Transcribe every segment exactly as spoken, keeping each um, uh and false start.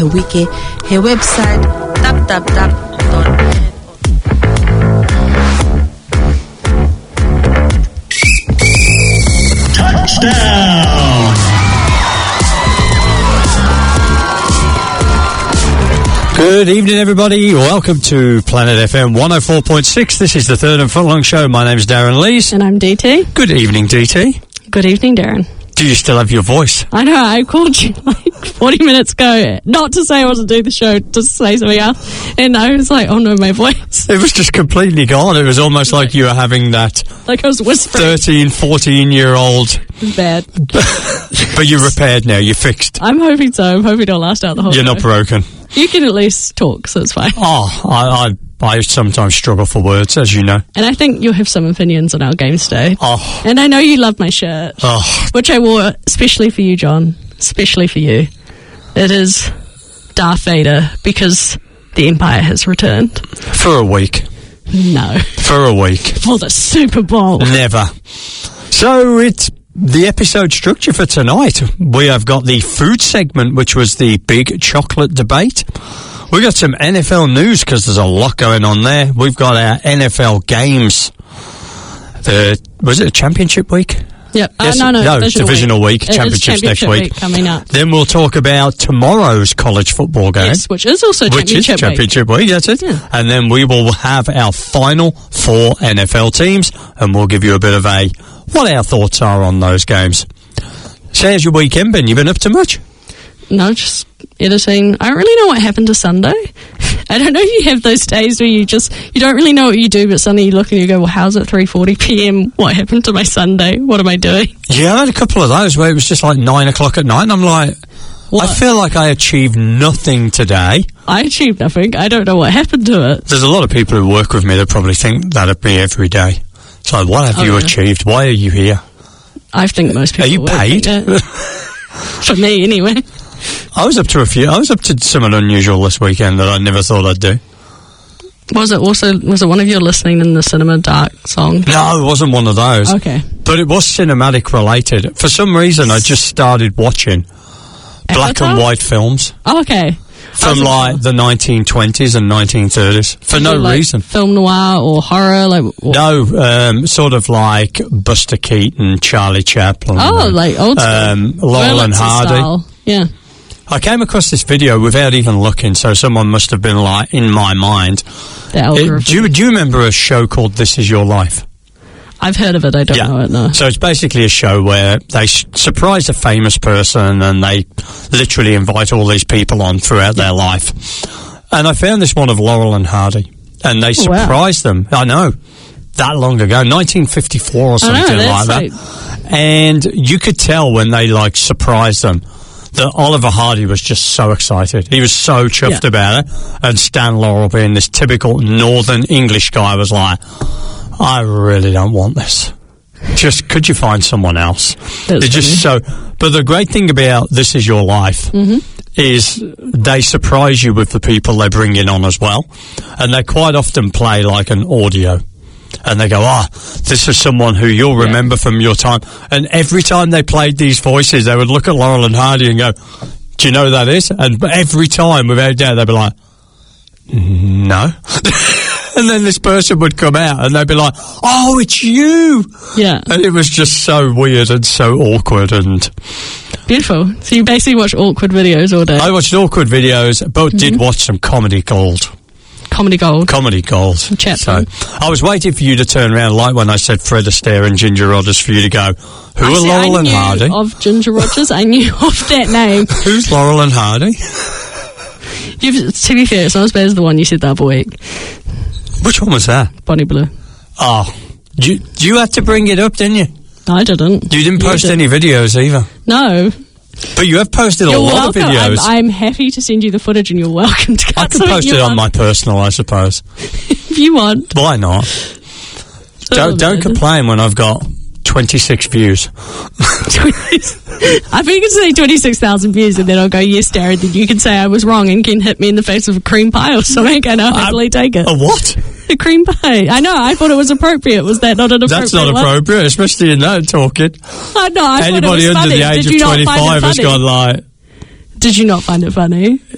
her wiki, her website, w w w dot Touchdown! Good evening, everybody. Welcome to Planet F M one oh four point six. This is the Third and Footlong Show. My name's Darren Lees. And I'm D T. Good evening, D T. Good evening, Darren. Do you still have your voice? I know, I called you like forty minutes ago, not to say I wasn't doing the show, to say something else, and I was like, oh no, my voice. It was just completely gone. It was almost like you were having that like I was whispering. thirteen, fourteen-year-old... Bad. But you're repaired now, you're fixed. I'm hoping so. I'm hoping it'll last out the whole You're show. not broken. You can at least talk, so it's fine. Oh, I, I, I sometimes struggle for words, as you know. And I think you'll have some opinions on our games today. Oh. And I know you love my shirt, Oh. which I wore especially for you, John. Especially for you. It is Darth Vader, because the Empire has returned. For a week. No. For a week. For the Super Bowl. Never. So it's the episode structure for tonight. We have got the food segment, which was the big chocolate debate. We got some N F L news because there's a lot going on there. We've got our N F L games. The was it a championship week? Yep. Yes, uh, no, no, no, divisional, divisional week. week. Championships next week. week coming up. Then we'll talk about tomorrow's college football game. Yes, which is also which championship is championship week. week that's it. Yeah. And then we will have our final four N F L teams, and we'll give you a bit of a what our thoughts are on those games. So how's your weekend been? You been up to much? No, just editing. I don't really know what happened to Sunday. I don't know if you have those days where you just, you don't really know what you do, but suddenly you look and you go, well, how's it three forty p.m? What happened to my Sunday? What am I doing? Yeah, I had a couple of those where it was just like nine o'clock at night, and I'm like, what? I feel like I achieved nothing today. I achieved nothing. I don't know what happened to it. There's a lot of people who work with me that probably think that'd be every day. So what have oh, you yeah. achieved? Why are you here? I think most people are you would paid? Think that. For me, anyway. I was up to a few. I was up to something unusual this weekend that I never thought I'd do. Was it also, was it one of your listening in the cinema dark song? No, it wasn't one of those. Okay. But it was cinematic related. For some reason, I just started watching Avatar? black and white films. Oh, okay. From like the nineteen twenties and nineteen thirties. For no like reason. Film noir or horror? Like what? No, um, sort of like Buster Keaton, Charlie Chaplin. Oh, and, like old school. Um, Laurel and Hardy. Style. Yeah. I came across this video without even looking, so someone must have been like in my mind. It, do, you, do you remember a show called This Is Your Life? I've heard of it, I don't yeah. know it, no. So it's basically a show where they sh- surprise a famous person and they literally invite all these people on throughout their life. And I found this one of Laurel and Hardy, and they surprised oh, wow. them. I know, that long ago, nineteen fifty-four or something know, like that. Like... And you could tell when they like surprised them that Oliver Hardy was just so excited. He was so chuffed yeah. about it. And Stan Laurel, being this typical northern English guy, was like, I really don't want this. Just, could you find someone else? They're funny. Just so... But the great thing about This Is Your Life mm-hmm. is they surprise you with the people they bring in on as well. And they quite often play like an audio. And they go, ah, oh, this is someone who you'll remember yeah. from your time. And every time they played these voices, they would look at Laurel and Hardy and go, do you know who that is? And every time, without doubt, they'd be like, no. And then this person would come out and they'd be like, oh, it's you. Yeah. And it was just so weird and so awkward and... Beautiful. So you basically watch awkward videos all day? I watched awkward videos, but mm-hmm. did watch some comedy gold. Comedy gold. Comedy gold. Chaplin. So I was waiting for you to turn around, like when I said Fred Astaire and Ginger Rogers, for you to go, who I are see, Laurel I and knew Hardy? Of Ginger Rogers, I knew of that name. Who's Laurel and Hardy? You've, to be fair, it's not as bad as the one you said the other week. Which one was that? Bonnie Blue. Oh, you, you had to bring it up, didn't you? No, I didn't. You didn't post you didn't. any videos either? No. But you have posted you're a lot welcome. of videos. I'm, I'm happy to send you the footage, and you're welcome to cut I can post it on my personal, I suppose. If you want. Why not? don't don't complain when I've got twenty-six views. I think you can say twenty-six thousand views, and then I'll go, yes, Darren, then you can say I was wrong and can hit me in the face with a cream pie or something, and I'll happily take it. A what? A cream pie. I know, I thought it was appropriate. Was that not an appropriate That's not one? appropriate, especially in that talking. I know, I Anybody thought it was under funny. the age Did of twenty-five has gone like... Did you not find it funny?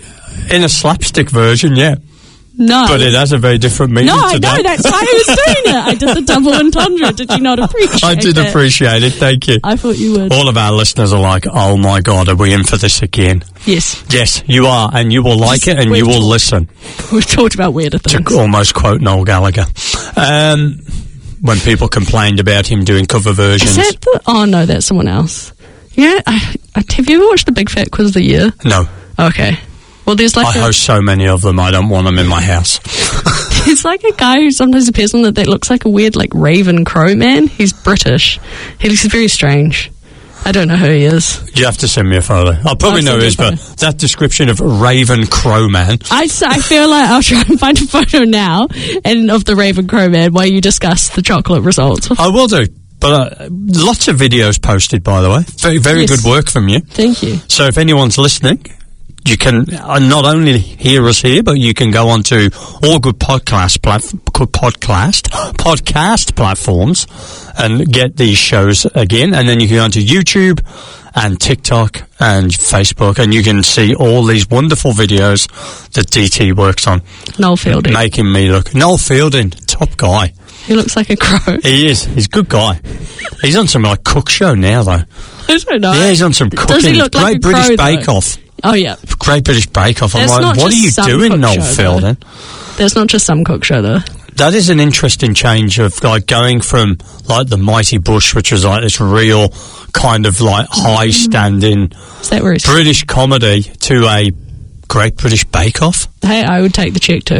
In a slapstick version, yeah. No. But it has a very different meaning No, I to know. that. That's why I was doing it. I did the double entendre. Did you not appreciate I did that? appreciate it. Thank you. I thought you would. All of our listeners are like, oh my God, are we in for this again? Yes. Yes, you are, and you will like it, and you will listen. We've talked about weirder things. To almost quote Noel Gallagher. Um, when people complained about him doing cover versions. Is that the... Oh, no, that's someone else. Yeah, I, I, have you ever watched the Big Fat Quiz of the Year? No. Okay. Well, there's like I a, host so many of them, I don't want them in my house. There's like a guy who sometimes appears on that that looks like a weird, like, Raven Crow man. He's British. He looks very strange. I don't know who he is. You have to send me a photo. I'll probably I'll know send his, you a but photo. that description of Raven Crow Man. I, s- I feel like I'll try and find a photo now and of the Raven Crow man while you discuss the chocolate results. I will do. But uh, lots of videos posted, by the way. Very, very Yes. good work from you. Thank you. So if anyone's listening, you can uh, not only hear us here, but you can go on to all good podcast, plat- good podcast, podcast platforms and get these shows again. And then you can go onto YouTube and TikTok and Facebook, and you can see all these wonderful videos that D T works on. Noel Fielding. Making me look. Noel Fielding, top guy. He looks like a crow. He is. He's a good guy. He's on some like cook show now, though. I don't know. Yeah, he's on some Does cooking. he look Great like a British crow, Bake though? Off. Oh, yeah. Great British Bake Off. I'm That's like, not what are just you some doing, cook Noel show, Fielding? There's not just some cook show, though. That is an interesting change of like going from like the Mighty Bush, which was like this real kind of like high standing Is that where he's... British comedy to a Great British Bake Off. Hey, I would take the check, too.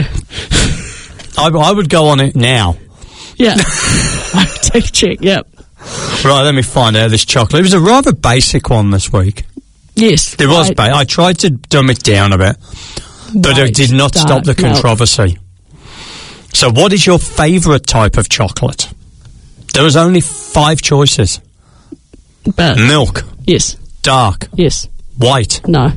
I, I would go on it now. Yeah. I would take the check, yep. Right, let me find out this chocolate. It was a rather basic one this week. Yes. It was I- ba- I tried to dumb it down a bit, but White, it did not dark stop the milk. controversy. So what is your favourite type of chocolate? There was only five choices. But, Milk, yes. dark, Yes. white, No.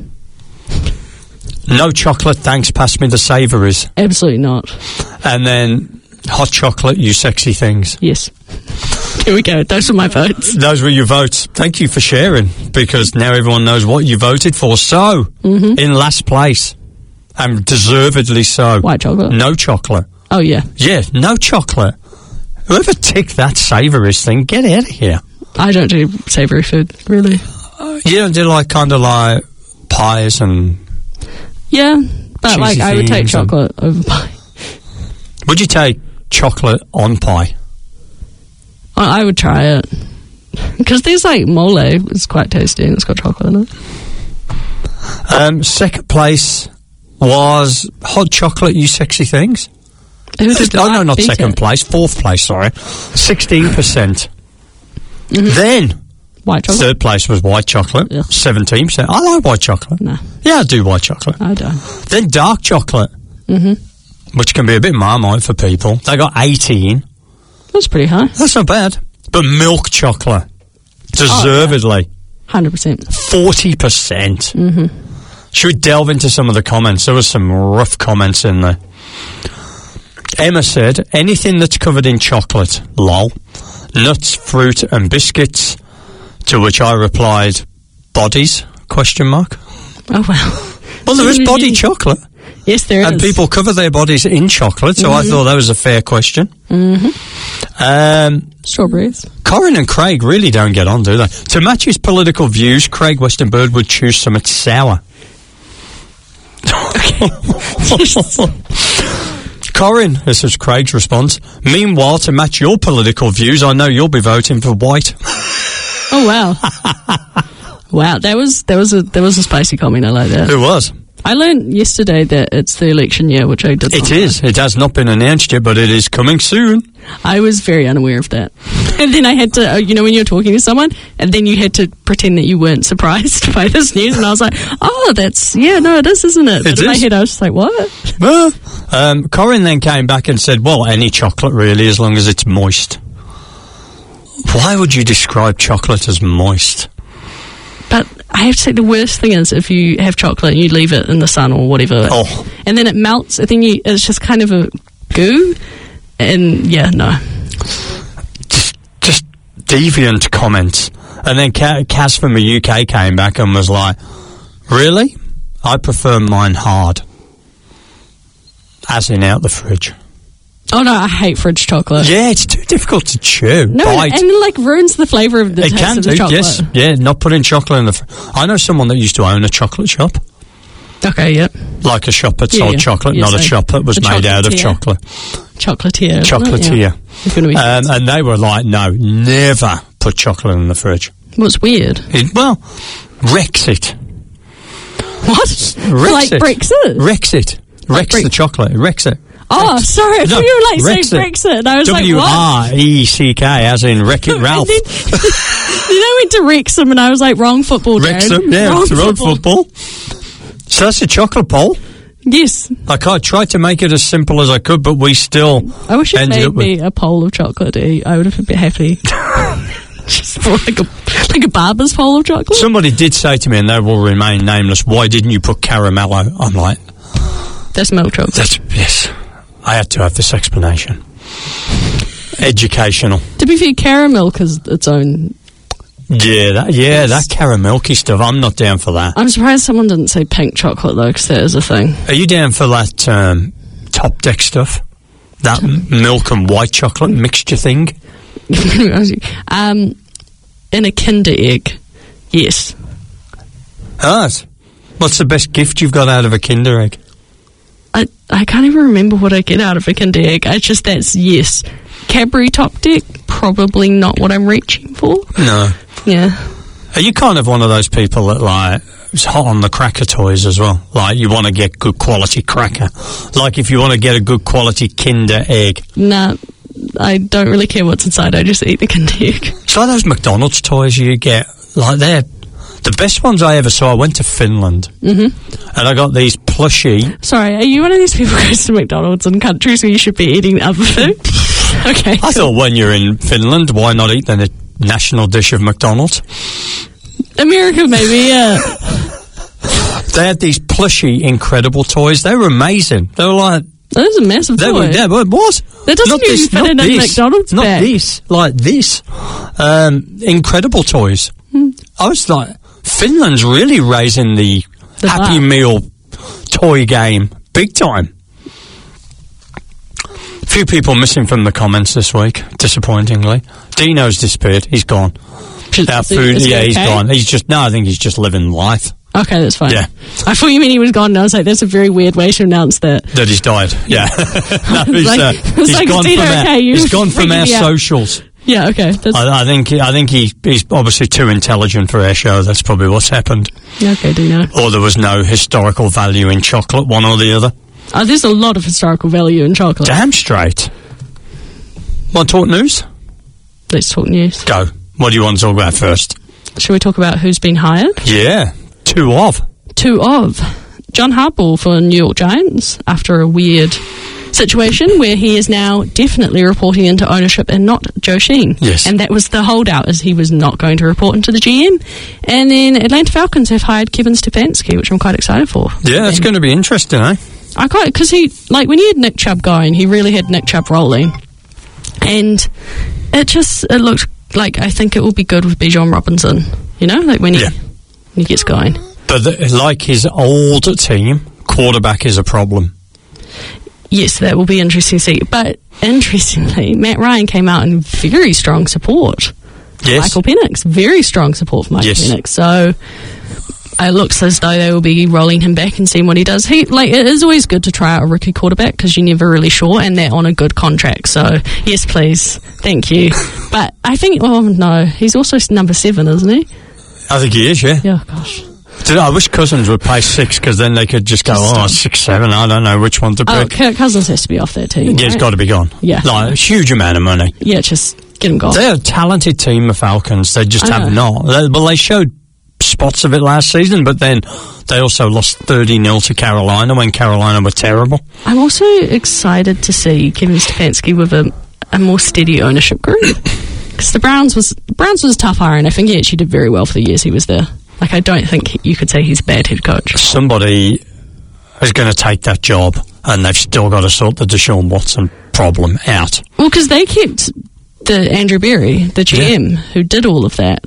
no chocolate, thanks, pass me the savouries. Absolutely not. And then hot chocolate, you sexy things. Yes. Here we go. Those are my votes. Those were your votes. Thank you for sharing, because now everyone knows what you voted for. So, Mm-hmm. in last place, and deservedly so, White chocolate. no chocolate. Oh, yeah. Yeah, no chocolate. Whoever ticked that savouries thing, get out of here. I don't do savoury food, really. You don't do like kind of like pies and... Yeah, but Cheesy like I would take things and- chocolate over pie. Would you take chocolate on pie? I I would try it. Because there's like mole, it's quite tasty and it's got chocolate in it. Um, second place was hot chocolate, you sexy things. Who did Oh, no, that? not Beat second it. place. Fourth place, sorry. sixteen percent. Then, White chocolate? third place was white chocolate. Yeah. seventeen percent. I like white chocolate. No, Yeah, I do white chocolate. I don't. Then dark chocolate, Mm-hmm. which can be a bit marmite for people. They got eighteen. That's pretty high. That's not bad. But milk chocolate, deservedly, one hundred percent. forty percent. Mm-hmm. Should we delve into some of the comments? There was some rough comments in there. Emma said, anything that's covered in chocolate, lol. Nuts, fruit and biscuits. To which I replied, bodies, question mark. Oh, wow. Well, there is body chocolate. Yes, there is. And people cover their bodies in chocolate, so I thought that was a fair question. Mm-hmm. Um, Strawberries. Corin and Craig really don't get on, do they? To match his political views, Craig Westonbird would choose something sour. Corin, this is Craig's response. Meanwhile, to match your political views, I know you'll be voting for white. Oh, wow. Wow, that was that was a that was a spicy comment. I like that. Who was? I learned yesterday that it's the election year, which I did. It not is. It has not been announced yet, but it is coming soon. know. I was very unaware of that, and then I had to, uh, you know, when you're talking to someone, and then you had to pretend that you weren't surprised by this news, and I was like, oh, that's yeah, no, it is, isn't it? But It in my is. head, I was just like, what? Well, um, Corin then came back and said, well, any chocolate really, as long as it's moist. Why would you describe chocolate as moist? But I have to say, the worst thing is if you have chocolate and you leave it in the sun or whatever, Oh. and then it melts, and then you, it's just kind of a goo, and yeah, no. Just, just deviant comments. And then Ca- Kaz from the U K came back and was like, really? I prefer mine hard. as in out the fridge. Oh no, I hate fridge chocolate. Yeah, it's too difficult to chew. No, Bite. and it like ruins the flavour of the It taste can of do, the chocolate. yes. Yeah, not putting chocolate in the... Fr- I know someone that used to own a chocolate shop. Okay, yep. Like a shop that Yeah, sold yeah. chocolate, Yeah, not a so shop that was a made out of chocolatier. chocolate. Chocolatier. isn't it? Chocolatier. Yeah. It's gonna be Um, and they were like, no, never put chocolate in the fridge. What's weird? It, well, wrecks it. What? Wrecks like it. Brexit? Wrecks it. Wrecks Brex- the chocolate. It wrecks it. Oh, sorry, I No, thought you were like Brexit. saying Brexit. And I was W like, what? R E C K, as in Wreck It Ralph. And then, then I went to Wrexham and I was like, wrong football, Darren. Wrexham, yeah, wrong it's the road football. So that's a chocolate bowl. Yes. Like, I tried to make it as simple as I could, but we still I wish it ended made up with... me a bowl of chocolate to eat. I would have been happy. Just for like a, like a barber's bowl of chocolate. Somebody did say to me, and they will remain nameless, why didn't you put caramello? I'm like... That's milk chocolate. That's, yes, I had to have this explanation. Educational. To be fair, caramel has its own... Yeah, that, yeah, that caramelky stuff. I'm not down for that. I'm surprised someone didn't say pink chocolate, though, because that is a thing. Are you down for that um, top deck stuff? That m- milk and white chocolate mixture thing? um, in a Kinder Egg, yes. Ah, what's the best gift you've got out of a Kinder Egg? I, I can't even remember what I get out of a Kinder Egg. I just, that's yes. Cadbury Top Deck, probably not what I'm reaching for. No. Yeah. Are you kind of one of those people that, like, is hot on the cracker toys as well? Like, you want to get good quality cracker. Like, if you want to get a good quality Kinder Egg. Nah, I don't really care what's inside. I just eat the Kinder Egg. It's like those McDonald's toys you get. Like, they're the best ones I ever saw. I went to Finland. Mm-hmm. And I got these plushy... Sorry, are you one of these people who goes to McDonald's in countries where you should be eating other food? Okay. I thought when you're in Finland, why not eat the national dish of McDonald's? America, maybe, yeah. They had these plushy, incredible toys. They were amazing. They were like... That is a massive They toy. were, yeah, well, it was. That doesn't Not even this, fit not in a this, McDonald's Not bag. this, like this. Um, incredible toys. Hmm. I was like, Finland's really raising the, The Happy bar. Meal toy game big time. Few people missing from the comments this week, disappointingly. Dino's disappeared. He's gone. Our Is he- food, is he yeah, he's okay? gone. He's just, no, I think he's just living life. Okay, that's fine. Yeah. I thought you meant he was gone, and I was like, that's a very weird way to announce that. That he's died. Yeah. no, he's, Like- uh, it's he's like, gone Dino, from our, okay, you he's gone from freaking our me out. socials. Yeah, okay. That's, I, I think I think he, he's obviously too intelligent for our show. That's probably what's happened. okay, Dino. Or there was no historical value in chocolate, one or the other. Oh, there's a lot of historical value in chocolate. Damn straight. Want to talk news? Let's talk news. Go. What do you want to talk about first? Shall we talk about who's been hired? Yeah, two of. Two of. John Harbaugh for New York Giants after a weird situation where he is now definitely reporting into ownership and not Joe Sheen. Yes. And that was the holdout, as he was not going to report into the G M. And then Atlanta Falcons have hired Kevin Stefanski, which I'm quite excited for. Yeah, that's And going to be interesting, eh? I quite, because he, like, when he had Nick Chubb going, he really had Nick Chubb rolling. And it just, it looked like, I think it will be good with Bijan Robinson, you know, like when he, Yeah. when he gets going. But the, like his old team, quarterback is a problem. Yes, that will be interesting to see. But interestingly, Matt Ryan came out in very strong support. Yes. Michael Penix, very strong support for Michael Yes. Penix. So it looks as though they will be rolling him back and seeing what he does. He, like, it is always good to try out a rookie quarterback because you're never really sure, and they're on a good contract. So yes, please, thank you. But I think, oh no, he's also number seven, isn't he? I think he is, yeah. Yeah, gosh. Dude, I wish Cousins would play six because then they could just go, Just, oh, um, six, seven. I don't know which one to Oh, pick. Kirk Cousins has to be off that team. Yeah, it's right? got to be gone. Yeah. Like, a huge amount of money. Yeah, just get him gone. They're a talented team, the Falcons. They just I have know. not. They, well, they showed spots of it last season, but then they also lost thirty nil to Carolina when Carolina were terrible. I'm also excited to see Kevin Stefanski with a, a more steady ownership group. Because the Browns was Browns was tough hiring. I think he actually did very well for the years he was there. Like, I don't think you could say he's a bad head coach. Somebody is going to take that job, and they've still got to sort the Deshaun Watson problem out. Well, because they kept the Andrew Berry, the G M, Yeah. who did all of that.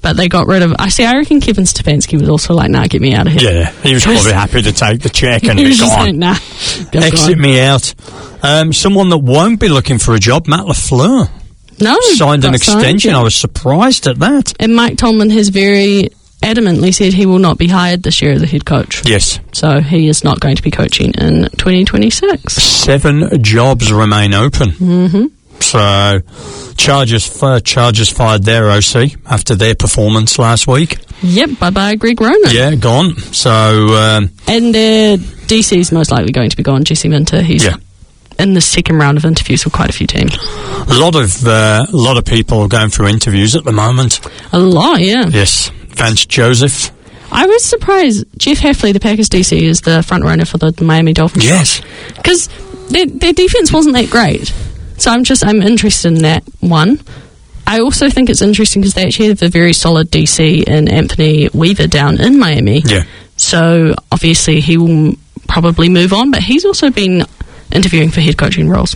but they got rid of. I see. I reckon Kevin Stefanski was also like, "Nah, get me out of here." Yeah, he was probably happy to take the check and he be was just gone. like, "Nah, go Exit gone." me out." Um, someone that won't be looking for a job, Matt LaFleur, No, signed an got signed, extension. yeah. I was surprised at that. And Mike Tomlin has very adamantly said he will not be hired this year as a head coach. Yes. So he is not going to be coaching in twenty twenty-six. Seven jobs remain open. Mm-hmm. So, Chargers, uh, Chargers fired their O C after their performance last week. Yep, bye-bye Greg Roman. Yeah, gone. So, um, And their D C is most likely going to be gone, Jesse Minter. He's yeah. in the second round of interviews with quite a few teams. A lot of uh, a lot of people going through interviews at the moment. A lot, yeah. Yes, Vance Joseph. I was surprised Jeff Hafley, the Packers D C, is the front runner for the Miami Dolphins. Yes, because their, their defense wasn't that great. So I'm just I'm interested in that one. I also think it's interesting because they actually have a very solid D C in Anthony Weaver down in Miami. Yeah. So obviously he will probably move on, but he's also been interviewing for head coaching roles.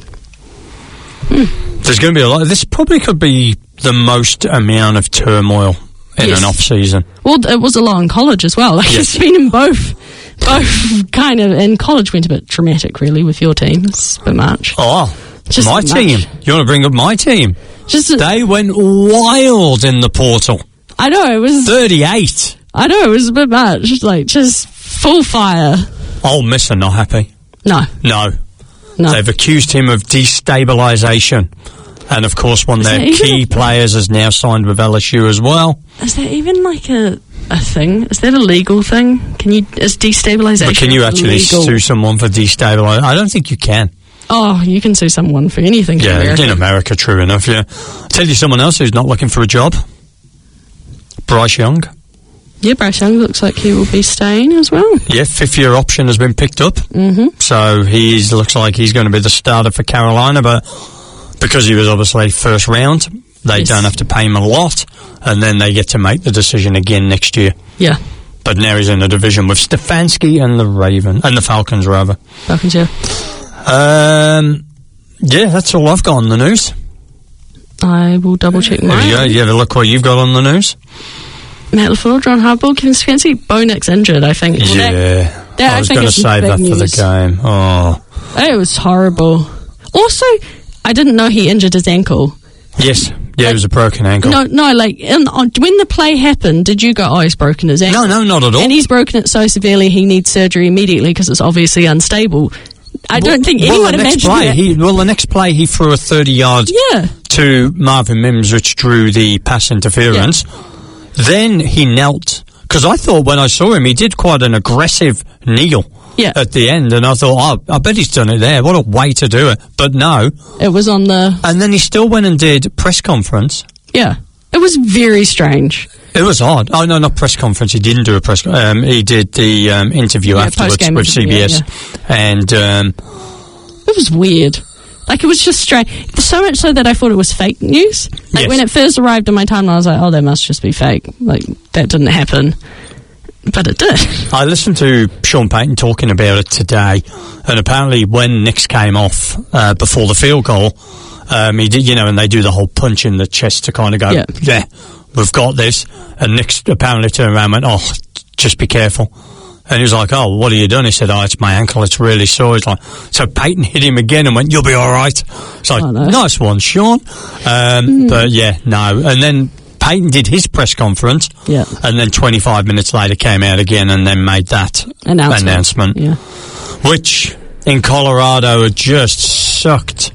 Hmm. There's going to be a lot. This probably could be the most amount of turmoil in Yes. an off season. Well, it was a lot in college as well. Like Yes. it's been in both, both kind of. In college, went a bit traumatic, really, with your team. It's a bit much. Oh, Just my much. team. You want to bring up my team? Just, a, They went wild in the portal. I know it was. thirty-eight. I know it was a bit much. Like just full fire. Ole Miss are not happy. No, No. no. They've accused him of destabilisation. And, of course, one of Is their that even key a- players has now signed with L S U as well. Is that even like a a thing? Is that a legal thing? Can you is destabilization? But can you actually legal? sue someone for destabilisation? I don't think you can. Oh, you can sue someone for anything. Yeah, in America. in America, true enough, yeah. I'll tell you someone else who's not looking for a job. Bryce Young. Yeah, Bryce Young looks like he will be staying as well. Yeah, fifth year option has been picked up. Mm-hmm. So he looks like he's going to be the starter for Carolina, but because he was obviously first round, they Yes. don't have to pay him a lot, and then they get to make the decision again next year. Yeah, But now he's in a division with Stefanski and the Raven, and the Falcons, rather. Falcons, yeah. Um, yeah, that's all I've got on the news. I will double check There you go. mine. You have a look what you've got on the news. Matt LaFleur, John Harbaugh, Kevin Stefanski, Bo Nix injured, I think. Well, that- yeah. that I I was think going to is save big that for the news. game. Oh. It was horrible. Also, I didn't know he injured his ankle. Yes. Yeah, it was a broken ankle. No, no, like in, on, when the play happened, did you go, "Oh, he's broken his ankle"? No, no, not at all. And he's broken it so severely he needs surgery immediately because it's obviously unstable. I don't think well, anyone the next imagined play, that. he, well, the next play, he threw a thirty-yard Yeah, to Marvin Mims, which drew the pass interference. Then he knelt, because I thought when I saw him, he did quite an aggressive kneel yeah. at the end, and I thought, oh, I bet he's done it there. What a way to do it. But no. It was on the And then he still went and did press conference. yeah. It was very strange. It was odd. Oh, no, not press conference. He didn't do a press um, He did the um, interview Yeah, afterwards post-game with interview, C B S. And, um, It was weird. Like, it was just strange. So much so that I thought it was fake news. Like, Yes. when it first arrived on my timeline, I was like, oh, that must just be fake. Like, that didn't happen. But it did. I listened to Sean Payton talking about it today, and apparently when Nix came off uh, before the field goal, um, he did, you know, and they do the whole punch in the chest to kind of go, Yeah. yeah, we've got this. And Nix apparently turned around and went, oh, just be careful. And he was like, oh, what have you done? He said, oh, it's my ankle, it's really sore. He's like, so Payton hit him again and went, you'll be all right. It's like, Oh, no. nice one, Sean. Um, Mm. But yeah, no. And then Payton did his press conference, Yeah. and then twenty-five minutes later came out again and then made that Announcement. announcement, Yeah. which in Colorado had just sucked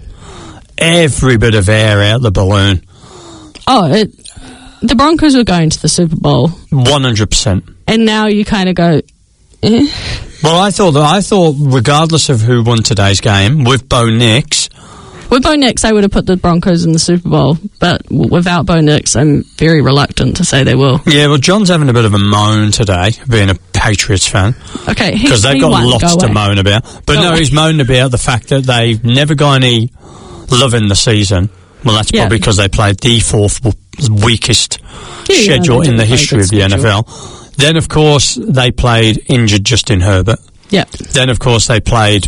every bit of air out the balloon. Oh, it, the Broncos were going to the Super Bowl, one hundred percent. and now you kind of go, eh. Well, I thought that I thought regardless of who won today's game, with Bo Nix, With Bo Nix, I would have put the Broncos in the Super Bowl, but w- without Bo Nix, I'm very reluctant to say they will. yeah, well, John's having a bit of a moan today, being a Patriots fan, Okay, he, because they've he got won. lots Go to away. moan about. But Go no, away. he's moaning about the fact that they've never got any love in the season. Well, that's Yeah. probably because they played the fourth w- weakest Yeah, yeah, schedule they in the did play history good of the schedule. N F L. Then, of course, they played injured Justin Herbert. Yeah. Then, of course, they played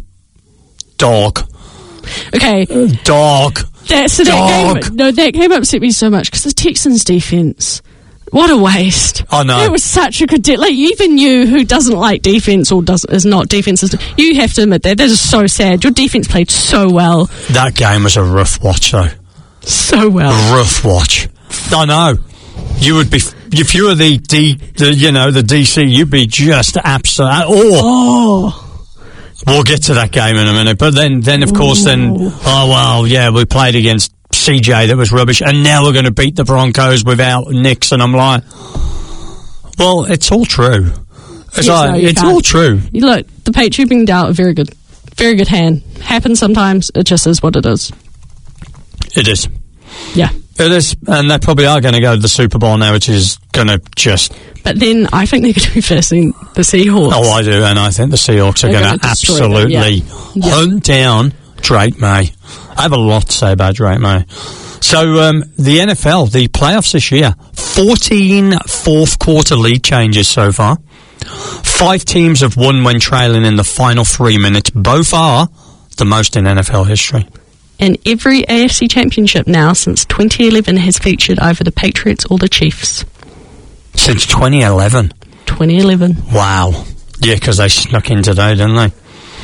dog. Okay. Dog. That, so that Dog. game, no, that game upset me so much because the Texans' defense What a waste. I know. It was such a good de- like even you who doesn't like defense or does is not defense, you have to admit that that is so sad. Your defense played so well. That game was a rough watch though. So well. Rough watch. I know. You would be if you were the D the you know, the D C, you'd be just absolute oh. Oh. We'll get to that game in a minute. But then then of course Ooh. then oh well, yeah, we played against C J that was rubbish, and now we're going to beat the Broncos without Nix, and I'm like, well, it's all true. It's, Yes, like, no, you it's can't. all true. You look, the Patriots being dealt a very good, very good hand. Happens sometimes. It just is what it is. It is. Yeah. It is, and they probably are going to go to the Super Bowl now, which is going to just... But then I think they're going to be facing the Seahawks. Oh, I do, and I think the Seahawks are They're going gonna to destroy them, absolutely yeah. hunt down Drake May. I have a lot to say about Drake May. So, um, the N F L, the playoffs this year, fourteen fourth-quarter lead changes so far. Five teams have won when trailing in the final three minutes. Both are the most in N F L history. And every A F C championship now since twenty eleven has featured either the Patriots or the Chiefs. Since twenty eleven. twenty eleven. Wow. Yeah, because they snuck in today, didn't they?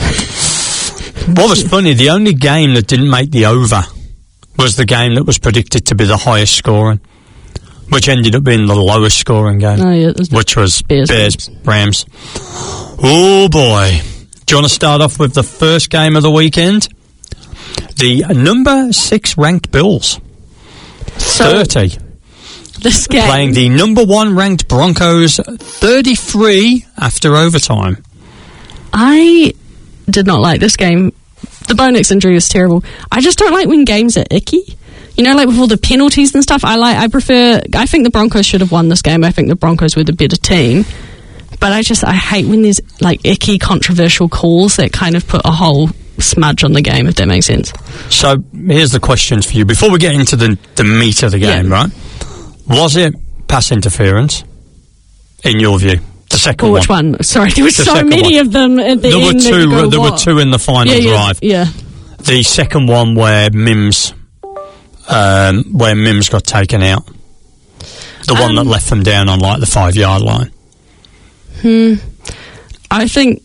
What was funny, the only game that didn't make the over was the game that was predicted to be the highest scoring, which ended up being the lowest scoring game, Oh, yeah, it was which was Bears, Bears, Rams. Oh, boy. Do you want to start off with the first game of the weekend? The number six ranked Bills. So, thirty. this game. Playing the number one ranked Broncos, thirty-three after overtime. I did not like this game. The Bo Nix injury was terrible. I just don't like when games are icky. You know, like with all the penalties and stuff. I like. I prefer. I think the Broncos should have won this game. I think the Broncos were the better team. But I just I hate when there's like icky, controversial calls that kind of put a whole smudge on the game. If that makes sense. So here's the questions for you before we get into the the meat of the game. Yeah. Right? Was it pass interference? In your view, the second Or one. which one? Sorry, there were The so second many one. of them at the There were end. that you two. go, There were "What?" two in the final yeah, yeah, drive. Yeah. The second one where Mims, um, where Mims got taken out. The one Um, that left them down on like the five yard line. Hmm. I think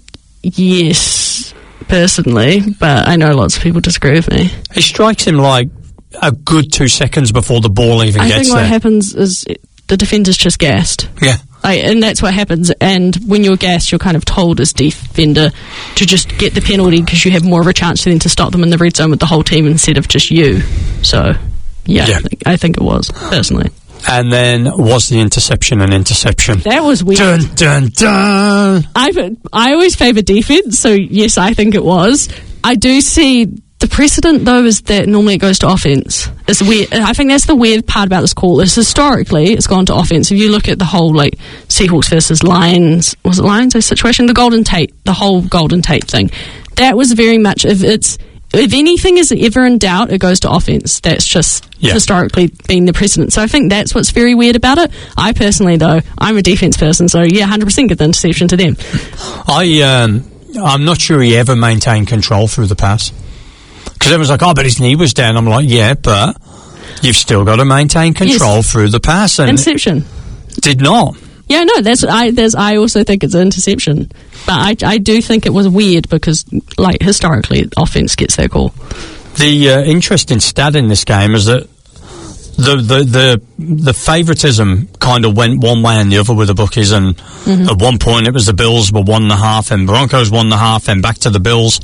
yes, personally, but I know lots of people disagree with me. He strikes him like a good two seconds before the ball even I gets think what there. happens is the defender's just gassed. Yeah. Like, and that's what happens. And when you're gassed, you're kind of told as defender to just get the penalty because you have more of a chance then to stop them in the red zone with the whole team instead of just you. So, yeah, Yeah. I, think, I think it was, personally. And then was the interception an interception? That was weird. Dun, dun, dun. I, I always favour defence, so yes, I think it was. I do see the precedent, though, is that normally it goes to offence. It's weird. I think that's the weird part about this call is historically it's gone to offence. If you look at the whole like Seahawks versus Lions, was it Lions? A situation, the Golden Tate, the whole Golden Tate thing, that was very much if it's if anything is ever in doubt, it goes to offence. That's just Yeah. historically been the precedent. So I think that's what's very weird about it. I personally, though, I'm a defence person, so yeah, one hundred percent get the interception to them. I, um, I'm not sure he ever maintained control through the pass. Because everyone's like, oh, but his knee was down. I'm like, yeah, but you've still got to maintain control Yes. through the pass. And Interception. did not. Yeah, no, that's I. There's. I also think it's an interception, but I, I do think it was weird because, like, historically, offense gets that call. The uh, interesting stat in this game is that the the the, the favouritism kind of went one way and the other with the bookies, and Mm-hmm. at one point it was the Bills were one and a half, and Broncos one and a half, and back to the Bills.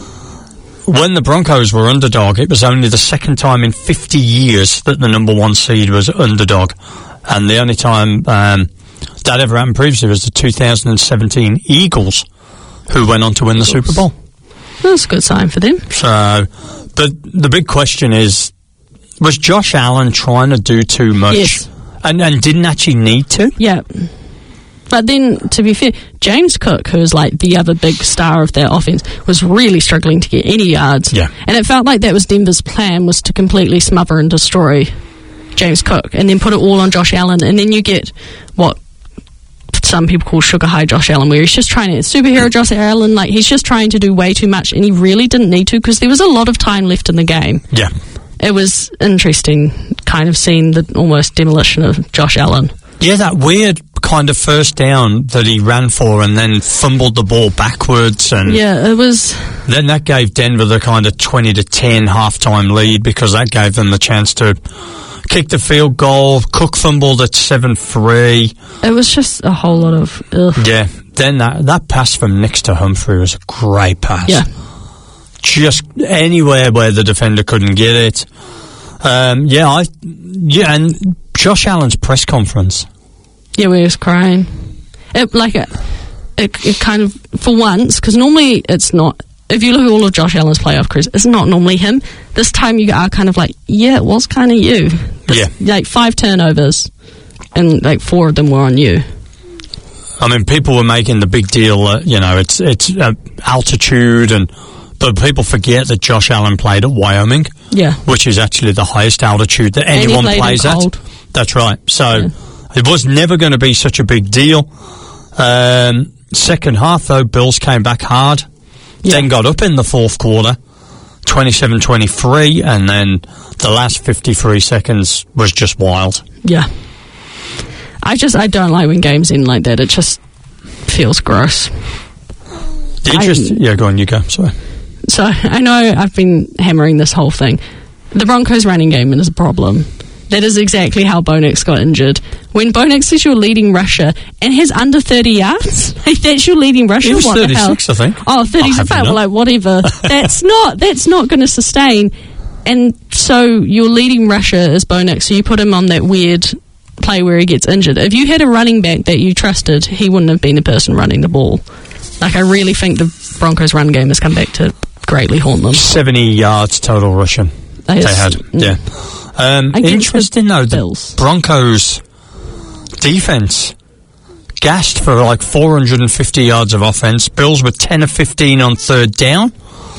When the Broncos were underdog, it was only the second time in fifty years that the number one seed was underdog, and the only time um, that ever happened previously was the two thousand seventeen Eagles, who went on to win the Super Bowl. That's a good sign for them. So, but the big question is, was Josh Allen trying to do too much? Yes. And, and didn't actually need to? Yeah. But then, to be fair, James Cook, who's like the other big star of their offense, was really struggling to get any yards. Yeah. And it felt like that was Denver's plan, was to completely smother and destroy James Cook and then put it all on Josh Allen. And then you get what some people call sugar high Josh Allen, where he's just trying to, superhero Josh Allen, like he's just trying to do way too much and he really didn't need to because there was a lot of time left in the game. Yeah. It was interesting kind of seeing the almost demolition of Josh Allen. Yeah, that weird kind of first down that he ran for and then fumbled the ball backwards, and Yeah, it was... then that gave Denver the kind of twenty to ten halftime lead, because that gave them the chance to kick the field goal. Cook fumbled at seven three. It was just a whole lot of... Ugh. Yeah, then that, that pass from Nix to Humphrey was a great pass. Yeah. Just anywhere where the defender couldn't get it. Um, yeah, I... Yeah, and Josh Allen's press conference. Yeah, we was crying. It, like, it, it, it kind of, for once, because normally it's not, if you look at all of Josh Allen's playoff careers, it's not normally him. This time you are kind of like, yeah, it was kind of you. This, Yeah. Like, five turnovers, and, like, four of them were on you. I mean, people were making the big deal that, you know, it's it's uh, altitude, and but people forget that Josh Allen played at Wyoming, Yeah. which is actually the highest altitude that And he anyone played in plays at. cold. That's right. So Yeah. it was never going to be such a big deal. Um, second half, though, Bills came back hard, Yeah. then got up in the fourth quarter, twenty-seven twenty-three, and then the last fifty-three seconds was just wild. Yeah. I just, I don't like when games end like that. It just feels gross. The interest, yeah, go on, you go, sorry. So I know I've been hammering this whole thing. The Broncos running game is a problem. That is exactly how Bo Nix got injured. When Bo Nix is your leading rusher and has under thirty yards, like, that's your leading rusher. He was what thirty-six, the hell? I think. Oh, thirty-six. I have Well, like, whatever. that's not that's not going to sustain. And so your leading rusher is Bo Nix, so you put him on that weird play where he gets injured. If you had a running back that you trusted, he wouldn't have been the person running the ball. Like, I really think the Broncos run game has come back to greatly haunt them. seventy yards total rushing. They They had, yeah. Um, Against interesting, the though, the Bills. Broncos defense gassed for like four hundred fifty yards of offense. Bills were ten of fifteen on third down.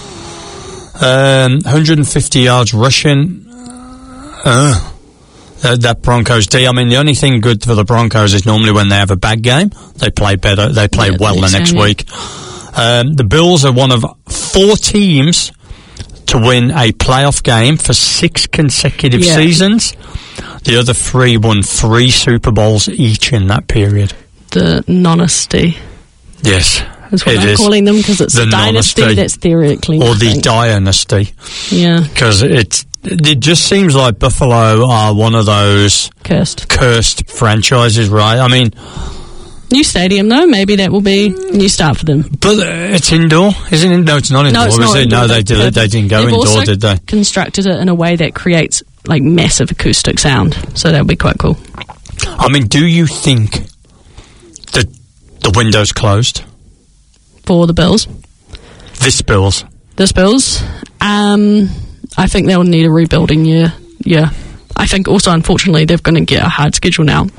Um, one hundred fifty yards rushing. Uh, that, that Broncos D. I mean, the only thing good for the Broncos is normally when they have a bad game, they play better. They play Yeah, well the next yeah. week. Um, the Bills are one of four teams to win a playoff game for six consecutive Yeah. seasons. The other three won three Super Bowls each in that period. The nonesty Yes, is what it I'm is. calling them, because it's The a dynasty nonesty. that's theoretically Or the nothing. dynasty. Yeah, Because it, it just seems like Buffalo are one of those cursed. cursed franchises, right? I mean, New stadium, though. Maybe that will be a new start for them. but uh, it's indoor, isn't it? No, it's not indoor, No, it's is not it? indoor. No, they, did, they didn't go They've indoor, also did they? constructed it in a way that creates, like, massive acoustic sound. So that'll be quite cool. I mean, do you think that the window's closed? For the Bills. This Bills. This Bills. Um, I think they'll need a rebuilding year. Yeah. I think also, unfortunately, they're going to get a hard schedule now.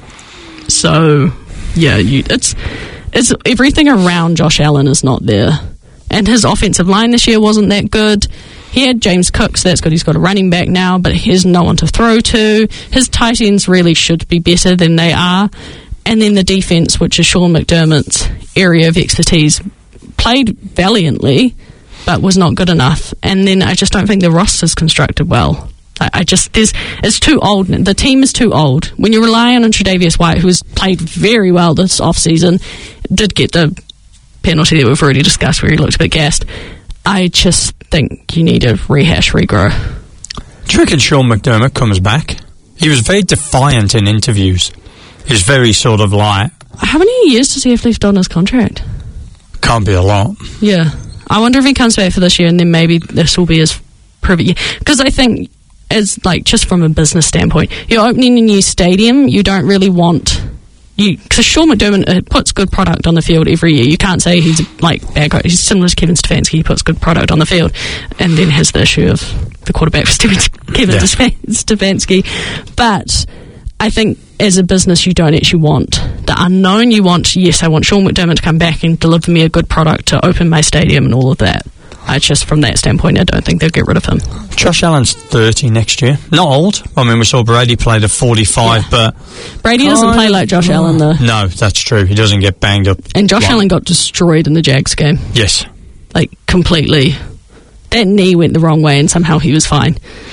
So, yeah, you, it's it's everything around Josh Allen is not there. And his offensive line this year wasn't that good. He had James Cook, so that's good. He's got a running back now, but he has no one to throw to. His tight ends really should be better than they are. And then the defense, which is Sean McDermott's area of expertise, played valiantly, but was not good enough. And then I just don't think the roster's constructed well. I, I just, there's, it's too old. The team is too old. When you rely on Tre'Davious White, who has played very well this offseason, did get the penalty that we've already discussed where he looked a bit gassed. I just think you need to rehash, regrow. Do you reckon Sean McDermott comes back? He was very defiant in interviews. He was very sort of like... How many years does he have left on his contract? Can't be a lot. Yeah. I wonder if he comes back for this year and then maybe this will be his private year. Because I think, as like, just from a business standpoint, you're opening a new stadium, you don't really want... you Because Sean McDermott uh, puts good product on the field every year. You can't say he's like bad coach. He's similar to Kevin Stefanski. He puts good product on the field. And then has the issue of the quarterback for Kevin Yeah. Stefanski. But I think as a business, you don't actually want the unknown. You want, yes, I want Sean McDermott to come back and deliver me a good product to open my stadium and all of that. I just, from that standpoint, I don't think they'll get rid of him. Josh Allen's thirty next year. Not old. I mean, we saw Brady played at forty-five, Yeah. but... Brady doesn't play like Josh Allen, though. No, that's true. He doesn't get banged up. And Josh Like- Allen got destroyed in the Jags game. Yes. Like, completely. That knee went the wrong way and somehow he was fine.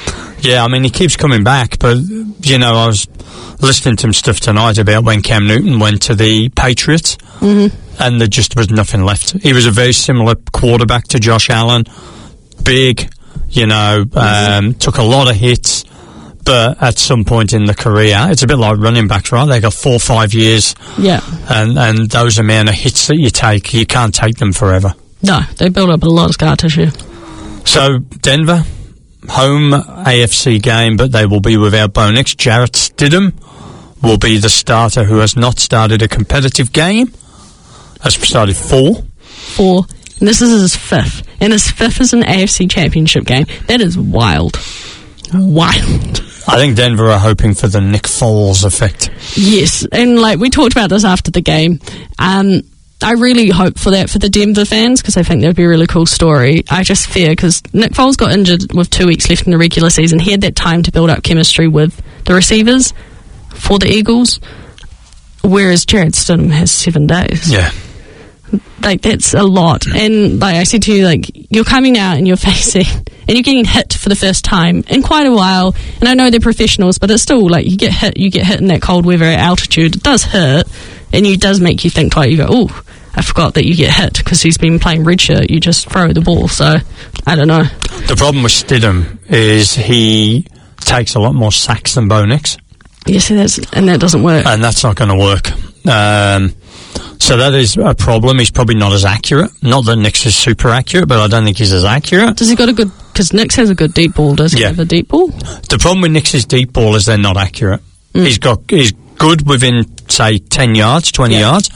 Yeah, I mean, he keeps coming back, but, you know, I was listening to some stuff tonight about when Cam Newton went to the Patriots, mm-hmm. and there just was nothing left. He was a very similar quarterback to Josh Allen. Big, you know, um, took a lot of hits, but at some point in the career, it's a bit like running backs, right? They got four or five years, Yeah. and, and those amount of hits that you take, you can't take them forever. No, they build up a lot of scar tissue. So, Denver, home A F C game, but they will be without Bo Nix. Jarrett Stidham will be the starter who has not started a competitive game. Has started four. Four. And this is his fifth. And his fifth is an A F C championship game. That is wild. Wild. I think Denver are hoping for the Nick Foles effect. Yes. And, like, we talked about this after the game. Um... I really hope for that for the Denver fans because I think that would be a really cool story. I just fear because Nick Foles got injured with two weeks left in the regular season. He had that time to build up chemistry with the receivers for the Eagles, whereas Jarrett Stidham has seven days. Yeah. Like, that's a lot. And, like I said to you, like, you're coming out and you're facing, and you're getting hit for the first time in quite a while. And I know they're professionals, but it's still, like, you get hit, you get hit in that cold weather at altitude. It does hurt, and it does make you think twice. You go, oh, I forgot that you get hit because he's been playing redshirt. You just throw the ball. So, I don't know. The problem with Stidham is he takes a lot more sacks than Bo Nix. Yes, yeah, so and that doesn't work. And that's not going to work. Um, so that is a problem. He's probably not as accurate. Not that Nix is super accurate, but I don't think he's as accurate. Does he got a good... Because Nix has a good deep ball. Does he Yeah. have a deep ball? The problem with Nix's deep ball is they're not accurate. Mm. He's got he's good within, say, ten yards, twenty Yeah. yards.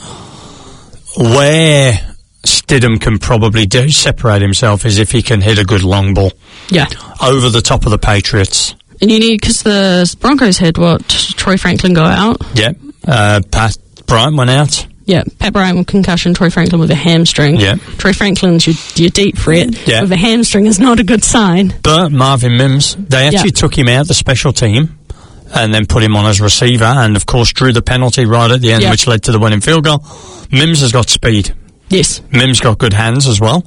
Where Stidham can probably do, separate himself is if he can hit a good long ball Yeah. over the top of the Patriots. And you need... Because the Broncos had, what, Troy Franklin go out? Yeah. Uh, Pat Bryant went out. Yeah, Pat Bryant with concussion, Troy Franklin with a hamstring. Yeah. Troy Franklin's your, your deep threat. Yeah. With a hamstring is not a good sign. But Marvin Mims, they actually Yeah. took him out the special team and then put him on as receiver and, of course, drew the penalty right at the end, Yeah. which led to the winning field goal. Mims has got speed. Yes. Mims got good hands as well.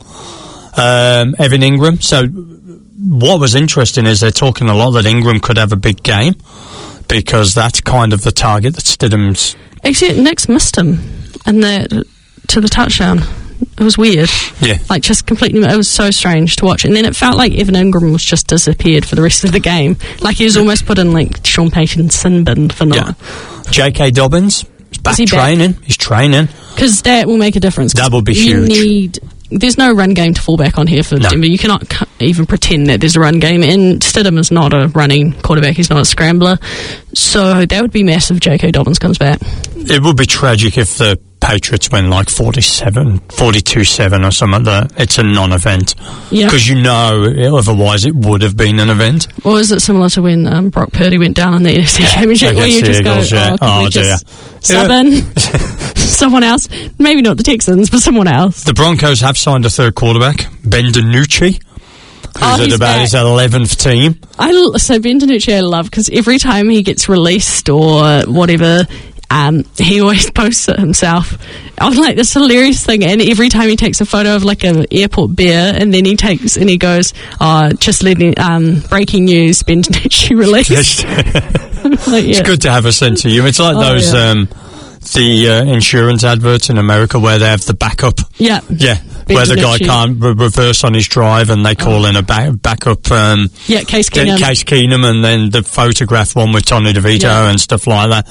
Um, Evan Ingram. So what was interesting is they're talking a lot that Ingram could have a big game because that's kind of the target that Stidham's... Actually, Nick's missed him in the, to the touchdown. It was weird. Yeah. Like, just completely... It was so strange to watch. And then it felt like Evan Ingram was just disappeared for the rest of the game. Like, he was almost put in, like, Sean Payton's sin bin for not... Yeah. J K. Dobbins is back Is he back? training. He's training. Because that will make a difference. 'Cause That will be you huge. Need, there's no run game to fall back on here for No. Denver. You cannot c- even pretend that there's a run game. And Stidham is not a running quarterback. He's not a scrambler. So that would be massive. J K. Dobbins comes back. It would be tragic if the Patriots win like forty-seven, forty-two seven or something like that. It's a non-event. Yeah. Because you know, otherwise it would have been an event. Or is it similar to when um, Brock Purdy went down in the N F C Championship where against you the just Eagles, go, yeah. oh, can Oh, we just dear. sub Yeah. in someone else? Maybe not the Texans, but someone else. The Broncos have signed a third quarterback, Ben DiNucci, who's Oh, at he's about back. his eleventh team. I l- so Ben DiNucci I love because every time he gets released or whatever, um, he always posts it himself on like this hilarious thing. And every time he takes a photo of like an airport bear, and then he takes and he goes, "Oh, just letting um, breaking news: Ben DiNucci released." It's Like, yeah. good to have a sense of humour. It's like Oh, those yeah. um, the uh, insurance adverts in America where they have the backup. Yeah, Yeah, Ben where the guy DiNucci. can't re- reverse on his drive, and they call in a ba- backup. Um, yeah. Case Get Keenum. Case Keenum, and then the photograph one with Tony DeVito Yeah. and stuff like that.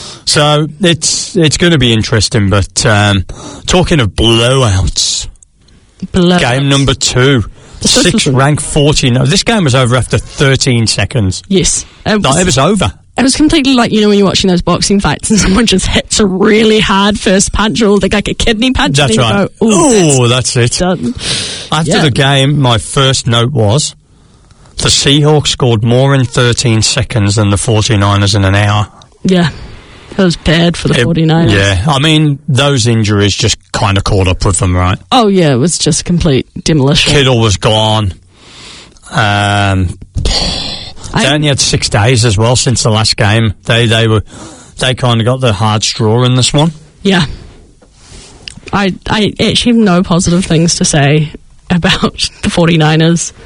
So it's it's going to be interesting. But um, talking of blowouts, Blood. game number two, This was- six ranked fourteen. No, this game was over after thirteen seconds. Yes, it No, was, it was over. it was completely like, you know, when you're watching those boxing fights and someone just hits a really hard first punch or like, like a kidney punch. That's and then right. You go, Ooh, Oh, that's it. that's done. After Yeah. the game, my first note was the Seahawks scored more in thirteen seconds than the forty-niners in an hour. Yeah, it was bad for the It- forty-niners. Yeah, I mean, those injuries just kind of caught up with them, right? Oh, yeah, it was just complete demolition. Kittle was gone. Um, I- they only had six days as well since the last game. They they were they kind of got the hard straw in this one. Yeah. I, I actually have no positive things to say about the forty-niners.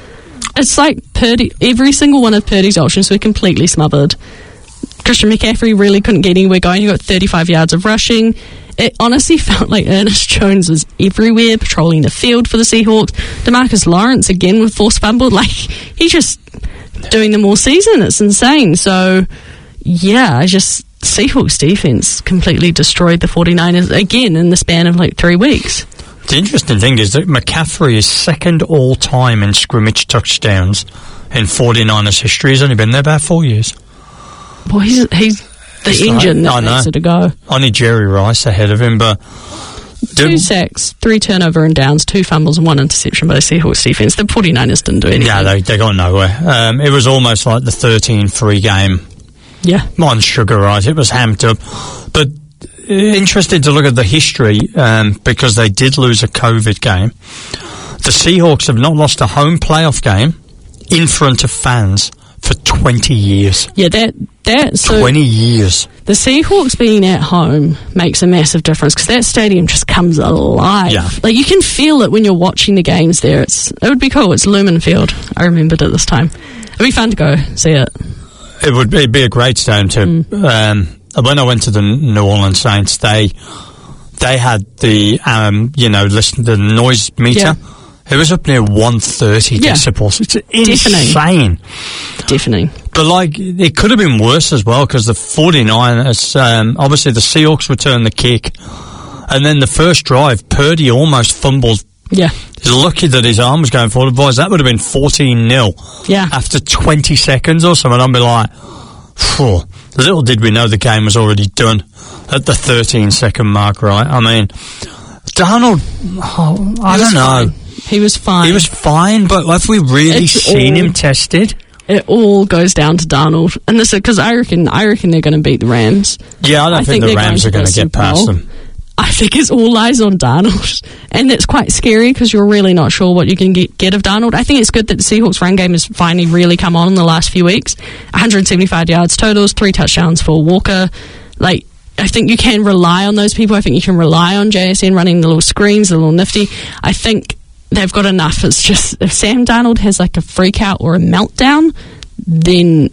it's like Purdy, every single one of Purdy's options were completely smothered. Christian McCaffrey really couldn't get anywhere going. He got thirty-five yards of rushing. It honestly felt like Ernest Jones was everywhere, patrolling the field for the Seahawks. DeMarcus Lawrence, again, with forced fumble. Like, he's just doing them all season. It's insane. So, yeah, I just... Seahawks defense completely destroyed the 49ers again in the span of like three weeks. The interesting thing is that McCaffrey is second all-time in scrimmage touchdowns in 49ers history. He's only been there about four years. Well, he's, he's the It's engine like, that makes it a go. Only Jerry Rice ahead of him, but... Two the, sacks, three turnover and downs, two fumbles and one interception by the Seahawks defense. The 49ers didn't do anything. Yeah, they, they got nowhere. Um, it was almost like the thirteen three game. Yeah. On sugar, right? It was hamped up. But interested to look at the history, um, because they did lose a COVID game. The Seahawks have not lost a home playoff game in front of fans for twenty years. Yeah, that... that so twenty years. The Seahawks being at home makes a massive difference because that stadium just comes alive. Yeah. Like, you can feel it when you're watching the games there. It's It would be cool. It's Lumen Field. I remembered it this time. It'd be fun to go see it. It would be, be a great stadium too. Mm. Um, when I went to the New Orleans Saints, they they had the um, you know listen to the noise meter. Yeah. It was up near one hundred thirty yeah. decibels. It's insane. Deafening. But like, it could have been worse as well because the 49ers, um, obviously the Seahawks returned the kick, and then the first drive, Purdy almost fumbled. Yeah. He's lucky that his arm was going forward. Otherwise, that would have been fourteen nil. Yeah. After twenty seconds or something. I'd be like, phew. Little did we know the game was already done at the thirteen second mark, right? I mean, Donald, oh, I don't know. Fine. He was fine. He was fine, but have we really it's seen all, him tested? It all goes down to Donald. And this is because I reckon, I reckon they're going to beat the Rams. Yeah, I don't I think, think the Rams are going to get past them. I think it's all eyes on Darnold. And it's quite scary because you're really not sure what you can get, get of Darnold. I think it's good that the Seahawks run game has finally really come on in the last few weeks. one hundred seventy-five yards totals, three touchdowns for Walker. Like, I think you can rely on those people. I think you can rely on J S N running the little screens, the little nifty. I think they've got enough. It's just if Sam Darnold has like a freak out or a meltdown, then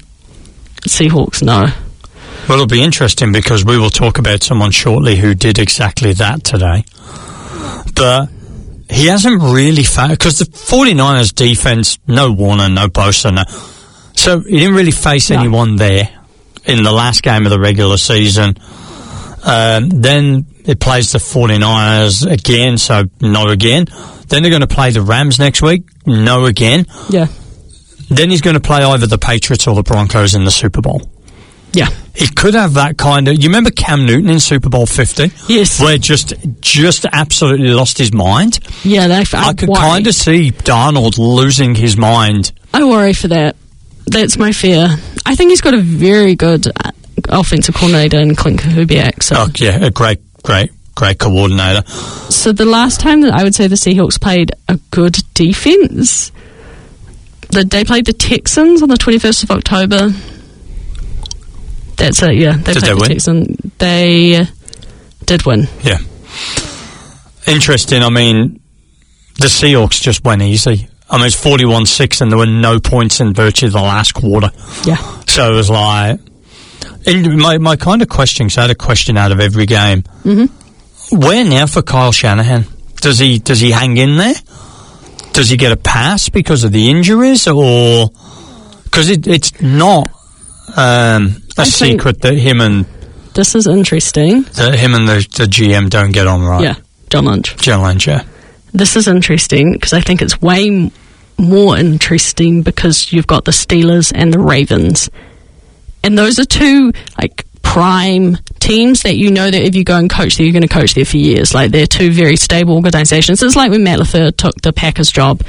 Seahawks no. Well, it'll be interesting because we will talk about someone shortly who did exactly that today. But he hasn't really found... Because the 49ers defense, no Warner, no Bosa, no... So he didn't really face no. anyone there in the last game of the regular season. Um, then it plays the 49ers again, so no again. Then they're going to play the Rams next week, no again. Yeah. Then he's going to play either the Patriots or the Broncos in the Super Bowl. Yeah. He could have that kind of... You remember Cam Newton in Super Bowl fifty? Yes. Where just just absolutely lost his mind? Yeah, that, I, I could worry. kind of see Darnold losing his mind. I worry for that. That's my fear. I think he's got a very good uh, offensive coordinator in Clint Kubiak. So. Oh, yeah, a great, great, great coordinator. So the last time that I would say the Seahawks played a good defense, the, they played the Texans on the twenty-first of October. That's it, yeah. They did played they the win? Texans. They uh, did win. Yeah. Interesting. I mean, the Seahawks just went easy. I mean, it's forty-one six and there were no points in virtually the last quarter. Yeah. So it was like... In my, my kind of question, because I had a question out of every game. Mm-hmm. Where now for Kyle Shanahan? Does he does he hang in there? Does he get a pass because of the injuries? Or... Because it, it's not... Um, a I secret that him and this is interesting. That him and the, the G M don't get on right. Yeah, John Lynch. John Lynch, yeah. This is interesting because I think it's way m- more interesting because you've got the Steelers and the Ravens, and those are two like prime teams that you know that if you go and coach there, you're going to coach there for years. Like they're two very stable organizations. It's like when Matt LaFleur took the Packers job.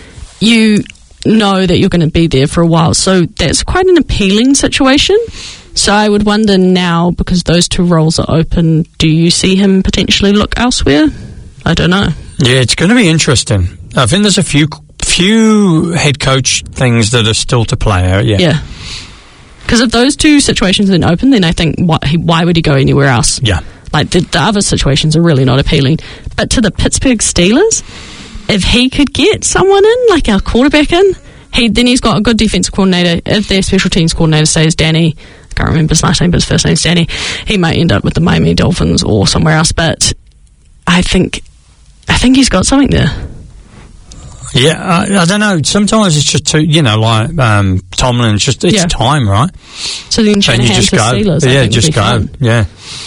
You know that you're going to be there for a while. So that's quite an appealing situation. So I would wonder now, because those two roles are open, do you see him potentially look elsewhere? I don't know. Yeah, it's going to be interesting. I think there's a few few head coach things that are still to play out, yeah. Yeah. Because if those two situations are open, then I think why, why would he go anywhere else? Yeah. Like the, the other situations are really not appealing. But to the Pittsburgh Steelers, if he could get someone in, like our quarterback in, he then he's got a good defensive coordinator. If their special teams coordinator stays Danny, I can't remember his last name, but his first name's Danny, he might end up with the Miami Dolphins or somewhere else. But I think, I think he's got something there. Yeah, I, I don't know. Sometimes it's just too, you know, like um, Tomlin. It's just it's Yeah. time, right? So then And Shanahan you just to go. Steelers, I yeah, think, would just be go. fun. Yeah.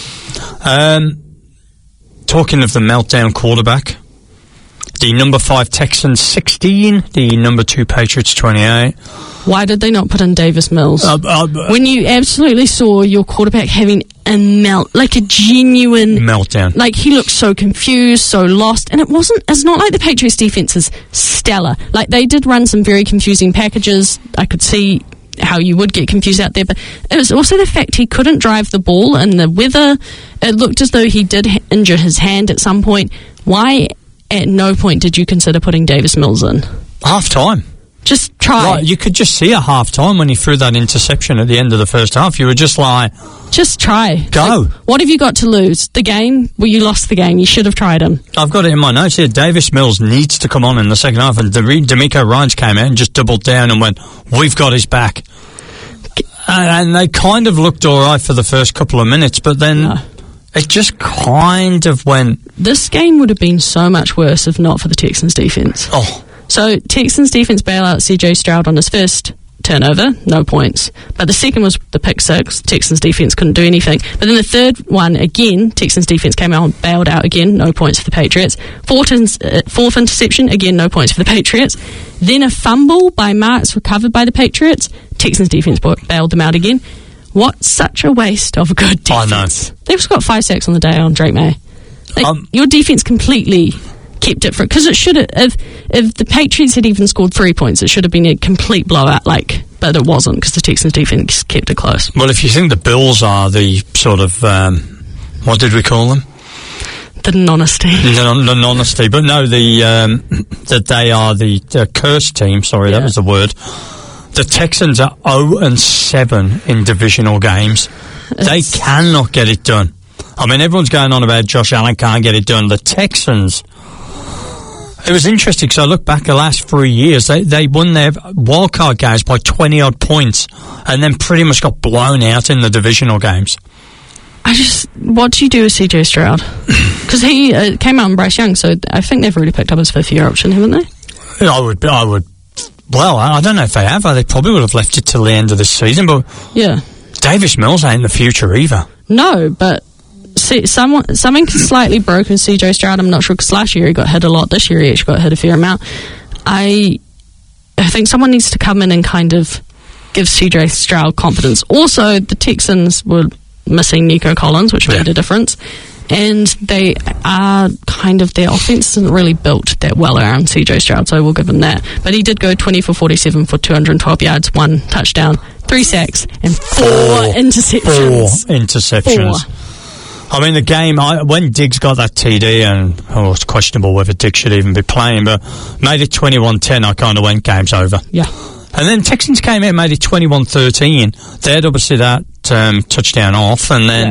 Um, talking of the meltdown quarterback, the number five Texans sixteen, the number two Patriots twenty-eight. Why did they not put in Davis Mills? Uh, uh, when you absolutely saw your quarterback having a melt, like a genuine meltdown. Like, he looked so confused, so lost, and it wasn't, it's not like the Patriots defense is stellar. Like, they did run some very confusing packages. I could see how you would get confused out there, but it was also the fact he couldn't drive the ball, and the weather, it looked as though he did h- injure his hand at some point. Why at no point did you consider putting Davis Mills in? Half time. Just try. Right, you could just see at half time when he threw that interception at the end of the first half. You were just like, Just try. Go. Like, what have you got to lose? The game? Well, you lost the game. You should have tried him. I've got it in my notes here. Davis Mills needs to come on in the second half, and De- D'Amico Ryans came out and just doubled down and went, we've got his back. And, and they kind of looked all right for the first couple of minutes, but then No. it just kind of went, This game would have been so much worse if not for the Texans' defense. oh, So, Texans' defense bail out C J Stroud on his first turnover, no points. But the second was the pick six. Texans' defense couldn't do anything. But then the third one, again, Texans' defense came out and bailed out again, no points for the Patriots. Fourth, in- uh, fourth interception, again, no points for the Patriots. Then a fumble by Marks recovered by the Patriots. Texans' defense ba- bailed them out again. What such a waste of good I defense. know. They've just got five sacks on the day on Drake May. Like, Um, your defense completely kept it for, because it should have, if, if the Patriots had even scored three points, it should have been a complete blowout, like, but it wasn't, because the Texans defense kept it close. well, if you think the Bills are the sort of, um, what did we call them? The non-honesty. The, non- the non-honesty, but no, the um, that they are the, the cursed team. Sorry, Yeah. that was the word. The Texans are zero and seven in divisional games. They It's- cannot get it done. I mean, everyone's going on about Josh Allen can't get it done. The Texans. It was interesting because I look back the last three years, they they won their wildcard games by twenty odd points, and then pretty much got blown out in the divisional games. I just, what do you do with C J Stroud? Because he uh, came out on Bryce Young, so I think they've already picked up his fifth year option, haven't they? I would, I would. Well, I I don't know if they have. They probably would have left it till the end of the season, but Yeah. Davis Mills ain't the future either. No, but see, someone, something slightly broke with C J Stroud. I'm not sure, because last year he got hit a lot. This year he actually got hit a fair amount. I, I think someone needs to come in and kind of give C J Stroud confidence. Also, the Texans were missing Nico Collins, which Yeah. made a difference. And they are kind of, their offense isn't really built that well around C J Stroud, so we'll give him that. But he did go twenty for forty-seven for two hundred twelve yards, one touchdown, three sacks, and four, Four. interceptions. Four interceptions. Four. I mean, the game, I, when Diggs got that T D, and oh, it's questionable whether Diggs should even be playing, but made it twenty-one ten, I kind of went, game's over. Yeah. And then Texans came out and made it twenty-one thirteen. They had obviously that um, touchdown off, and then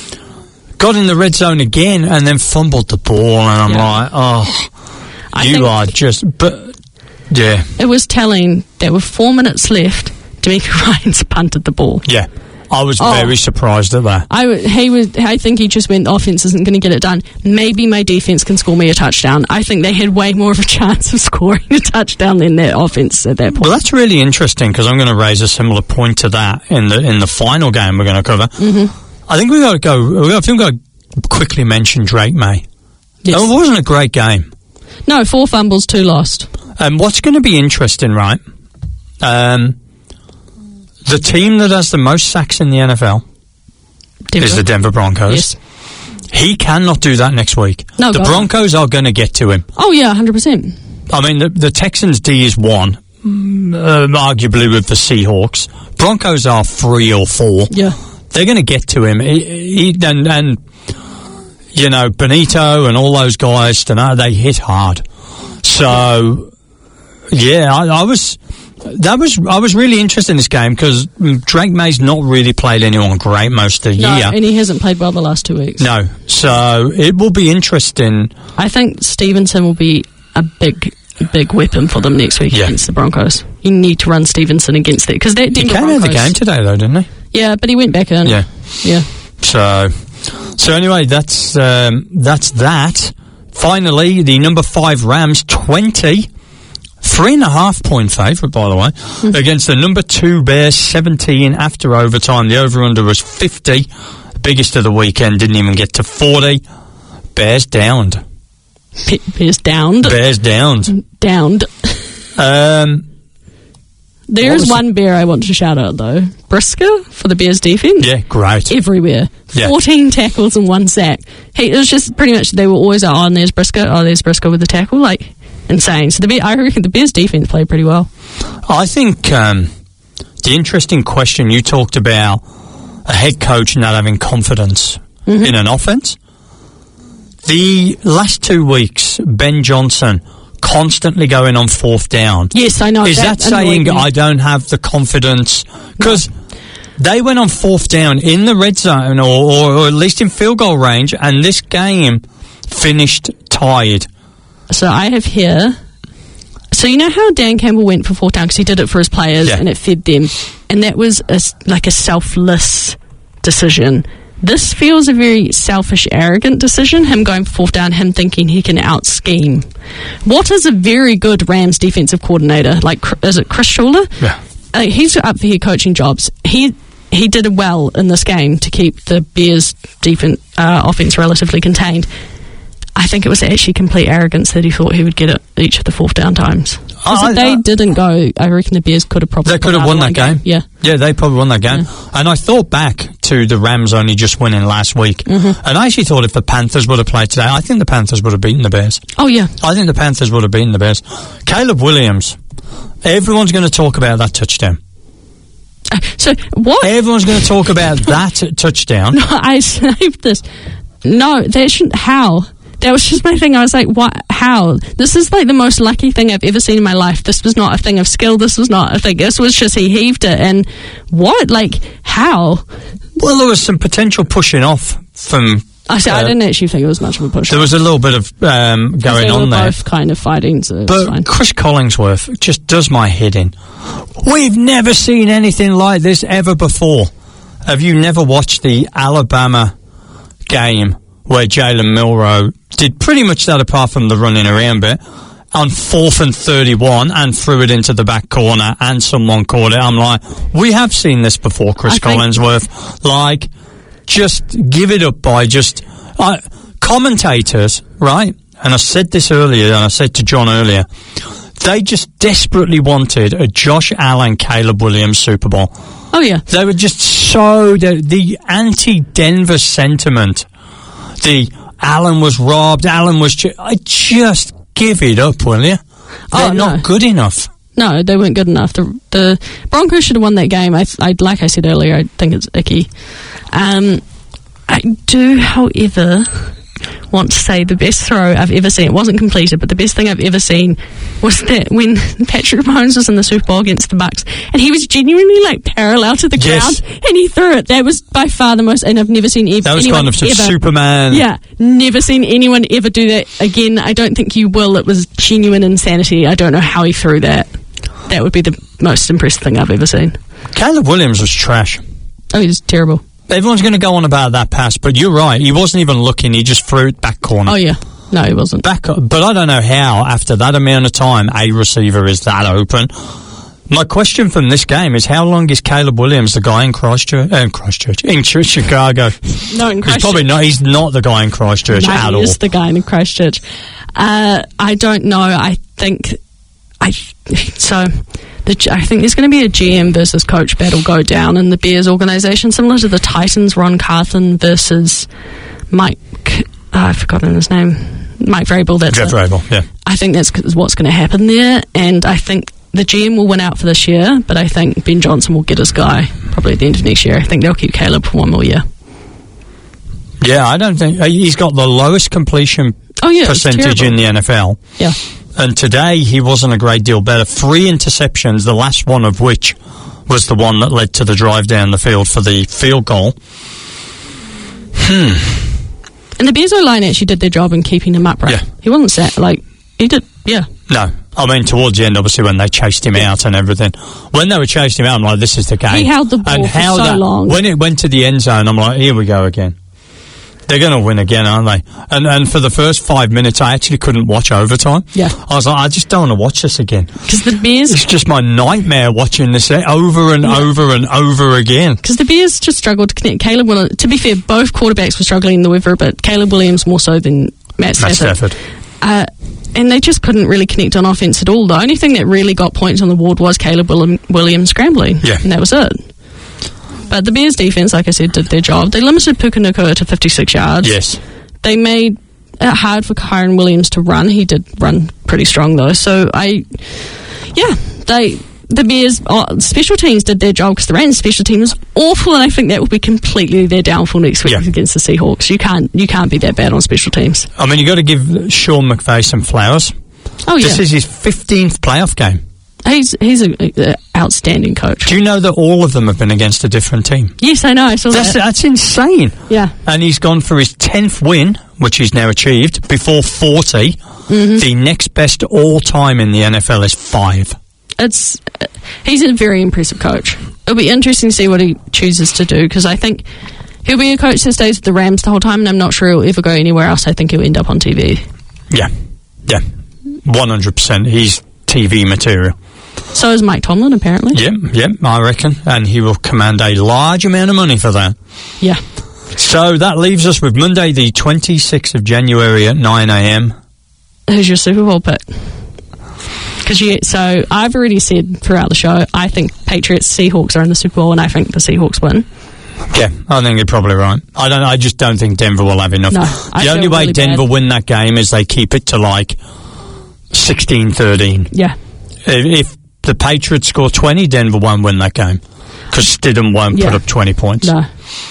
got in the red zone again, and then fumbled the ball, and I'm Yeah. like, oh, I you think are just, but, yeah, it was telling there were four minutes left. D'Amico Ryans punted the ball. yeah. I was Oh. very surprised at that. I, w- he was, I think he just went, offense isn't going to get it done. Maybe my defense can score me a touchdown. I think they had way more of a chance of scoring a touchdown than their offense at that point. Well, that's really interesting because I'm going to raise a similar point to that in the in the final game we're going to cover. Mm-hmm. I think we've got to go. I think we've got to quickly mention Drake May. Yes. It wasn't a great game. No, four fumbles, two lost. And what's going to be interesting, right? Um, the team that has the most sacks in the N F L Denver. is the Denver Broncos. Yes. He cannot do that next week. No, the God. Broncos are going to get to him. Oh, yeah, one hundred percent. I mean, the, the Texans' D is one, mm, uh, arguably with the Seahawks. Broncos are three or four. Yeah. They're going to get to him. He, he, and, and, you know, Benito and all those guys, tonight, they hit hard. So, yeah, I, I was... That was I was really interested in this game because Drake May's not really played anyone great most of the No, year. and he hasn't played well the last two weeks. No, so it will be interesting. I think Stevenson will be a big, big weapon for them next week Yeah. against the Broncos. you need to run Stevenson against that because that He Denver came out of the Broncos- game today, though, didn't he? Yeah, but he went back in. Yeah. Yeah. So, so anyway, that's um, that's that. Finally, the number five Rams, twenty, three and a half point favourite, by the way, mm. against the number two Bears, seventeen after overtime. The over-under was fifty. The biggest of the weekend didn't even get to forty. Bears downed. P- Bears downed. Bears downed. Downed. Um... There is one Bear I want to shout out, though. Brisker for the Bears defence. Yeah, great. Everywhere. Yeah. fourteen tackles and one sack. Hey, it was just pretty much, they were always like, oh, and there's Brisker. Oh, there's Brisker with the tackle. Like, insane. So the Bear, I reckon the Bears defence played pretty well. I think um, the interesting question you talked about, a head coach not having confidence mm-hmm. in an offence. The last two weeks, Ben Johnson constantly going on fourth down. Yes, I know. Is that, that saying me. I don't have the confidence? Because no. they went on fourth down in the red zone or, or, or at least in field goal range, and this game finished tied. So I have here... So you know how Dan Campbell went for fourth down because he did it for his players yeah. and it fed them, and that was a, like a selfless decision. This feels a very selfish, arrogant decision, him going for fourth down, him thinking he can out-scheme. What is a very good Rams defensive coordinator? Like, is it Chris Schuler? Yeah. Uh, he's up for head coaching jobs. He he did well in this game to keep the Bears' defense, uh, offense relatively contained. I think it was actually complete arrogance that he thought he would get it each of the fourth down times. Because I, if they I, didn't go, I reckon the Bears could have probably... They could have won that game. game. Yeah. Yeah, they probably won that game. Yeah. And I thought back to the Rams only just winning last week. Mm-hmm. And I actually thought if the Panthers would have played today, I think the Panthers would have beaten the Bears. Oh, yeah. I think the Panthers would have beaten the Bears. Caleb Williams. Everyone's going to talk about that touchdown. Uh, so, what? Everyone's going to talk about that touchdown. No, I saved this. No, that shouldn't... How? That was just my thing. I was like, what? How? This is like the most lucky thing I've ever seen in my life. This was not a thing of skill. This was not a thing. This was just he heaved it. And what? Like, how? Well, there was some potential pushing off from... I, see, uh, I didn't actually think it was much of a push. There was a little bit of um, going they on were there. Both kind of fighting, so but fine. Chris Collinsworth just does my head in. We've never seen anything like this ever before. Have you never watched the Alabama game where Jalen Milroe did pretty much that apart from the running around bit on fourth and thirty-one and threw it into the back corner and someone caught it? I'm like, we have seen this before, Chris Collinsworth. Like, just give it up by just... Uh, commentators, right? And I said this earlier, and I said to John earlier, they just desperately wanted a Josh Allen, Caleb Williams Super Bowl. Oh, yeah. They were just so... The, the anti-Denver sentiment... The Allen was robbed, Allen was... Ju- I just give it up, will you? They're oh, not no. good enough. No, they weren't good enough. The, the Broncos should have won that game. I, I, like I said earlier, I think it's icky. Um, I do, however, want to say the best throw I've ever seen. It wasn't completed, but the best thing I've ever seen was that when Patrick Mahomes was in the Super Bowl against the Bucks, and he was genuinely like parallel to the yes. ground, and he threw it. That was by far the most, and I've never seen ev- that was anyone kind of some ever. Superman. Yeah, never seen anyone ever do that again. I don't think you will. It was genuine insanity. I don't know how he threw that. That would be the most impressive thing I've ever seen. Caleb Williams was trash. Oh, he was terrible. Everyone's going to go on about that pass, but you're right. He wasn't even looking. He just threw it back corner. Oh, yeah. No, he wasn't. Back, but I don't know how, after that amount of time, a receiver is that open. My question from this game is, how long is Caleb Williams the guy in Christchurch? Uh, in Christchurch. In Chicago. No, in Christchurch. He's probably not. He's not the guy in Christchurch no, at he all. is the guy in Christchurch. Uh, I don't know. I think... I So... The, I think there's going to be a G M versus coach battle go down in the Bears organisation, similar to the Titans, Ron Carthen versus Mike, uh, I've forgotten his name, Mike Vrabel. That's Jeff Vrabel, yeah. I think that's what's going to happen there, and I think the G M will win out for this year, but I think Ben Johnson will get his guy probably at the end of next year. I think they'll keep Caleb for one more year. Yeah, I don't think... He's got the lowest completion oh, yeah, percentage in the N F L. Yeah. And today he wasn't a great deal better. Three interceptions, the last one of which was the one that led to the drive down the field for the field goal. Hmm. And the Bears O-line actually did their job in keeping him upright. Yeah. He wasn't sat, like, he did, yeah. No. I mean, towards the end, obviously, when they chased him out and everything. When they were chasing him out, I'm like, this is the game. He held the ball and for how so that, long. When it went to the end zone, I'm like, here we go again. They're going to win again, aren't they? And and for the first five minutes, I actually couldn't watch overtime. Yeah. I was like, I just don't want to watch this again. Because the Bears... It's just my nightmare watching this over and yeah. over and over again. Because the Bears just struggled to connect. Caleb Williams... To be fair, both quarterbacks were struggling in the weather, but Caleb Williams more so than Matt Stafford. Matt Stafford. Uh, and they just couldn't really connect on offense at all. The only thing that really got points on the board was Caleb Williams scrambling. Yeah. And that was it. But the Bears' defense, like I said, did their job. They limited Puka Nacua to fifty-six yards. Yes. They made it hard for Kyron Williams to run. He did run pretty strong, though. So, I... Yeah, they... The Bears' oh, special teams did their job because the Rams' special team was awful, and I think that will be completely their downfall next week yeah. against the Seahawks. You can't you can't be that bad on special teams. I mean, you got to give Sean McVay some flowers. Oh yeah, this is his fifteenth playoff game. He's he's an outstanding coach. Do you know that all of them have been against a different team? Yes, I know. I saw that's, that. That's insane. Yeah, and he's gone for his tenth win, which he's now achieved before forty. Mm-hmm. The next best all time in the N F L is five. It's he's a very impressive coach. It'll be interesting to see what he chooses to do because I think he'll be a coach that stays with the Rams the whole time, and I'm not sure he'll ever go anywhere else. I think he'll end up on T V. Yeah, yeah, one hundred percent. He's T V material. So is Mike Tomlin, apparently. Yeah, yeah, I reckon, and he will command a large amount of money for that. Yeah. So that leaves us with Monday, the twenty-sixth of January at nine a.m. Who's your Super Bowl pick? Because you, so I've already said throughout the show, I think Patriots Seahawks are in the Super Bowl, and I think the Seahawks win. Yeah, I think you're probably right. I don't. I just don't think Denver will have enough. No, the only way really Denver bad. win that game is they keep it to like sixteen thirteen. Yeah. If, if the Patriots score twenty, Denver won't win that game because Stidham won't yeah. put up twenty points. No.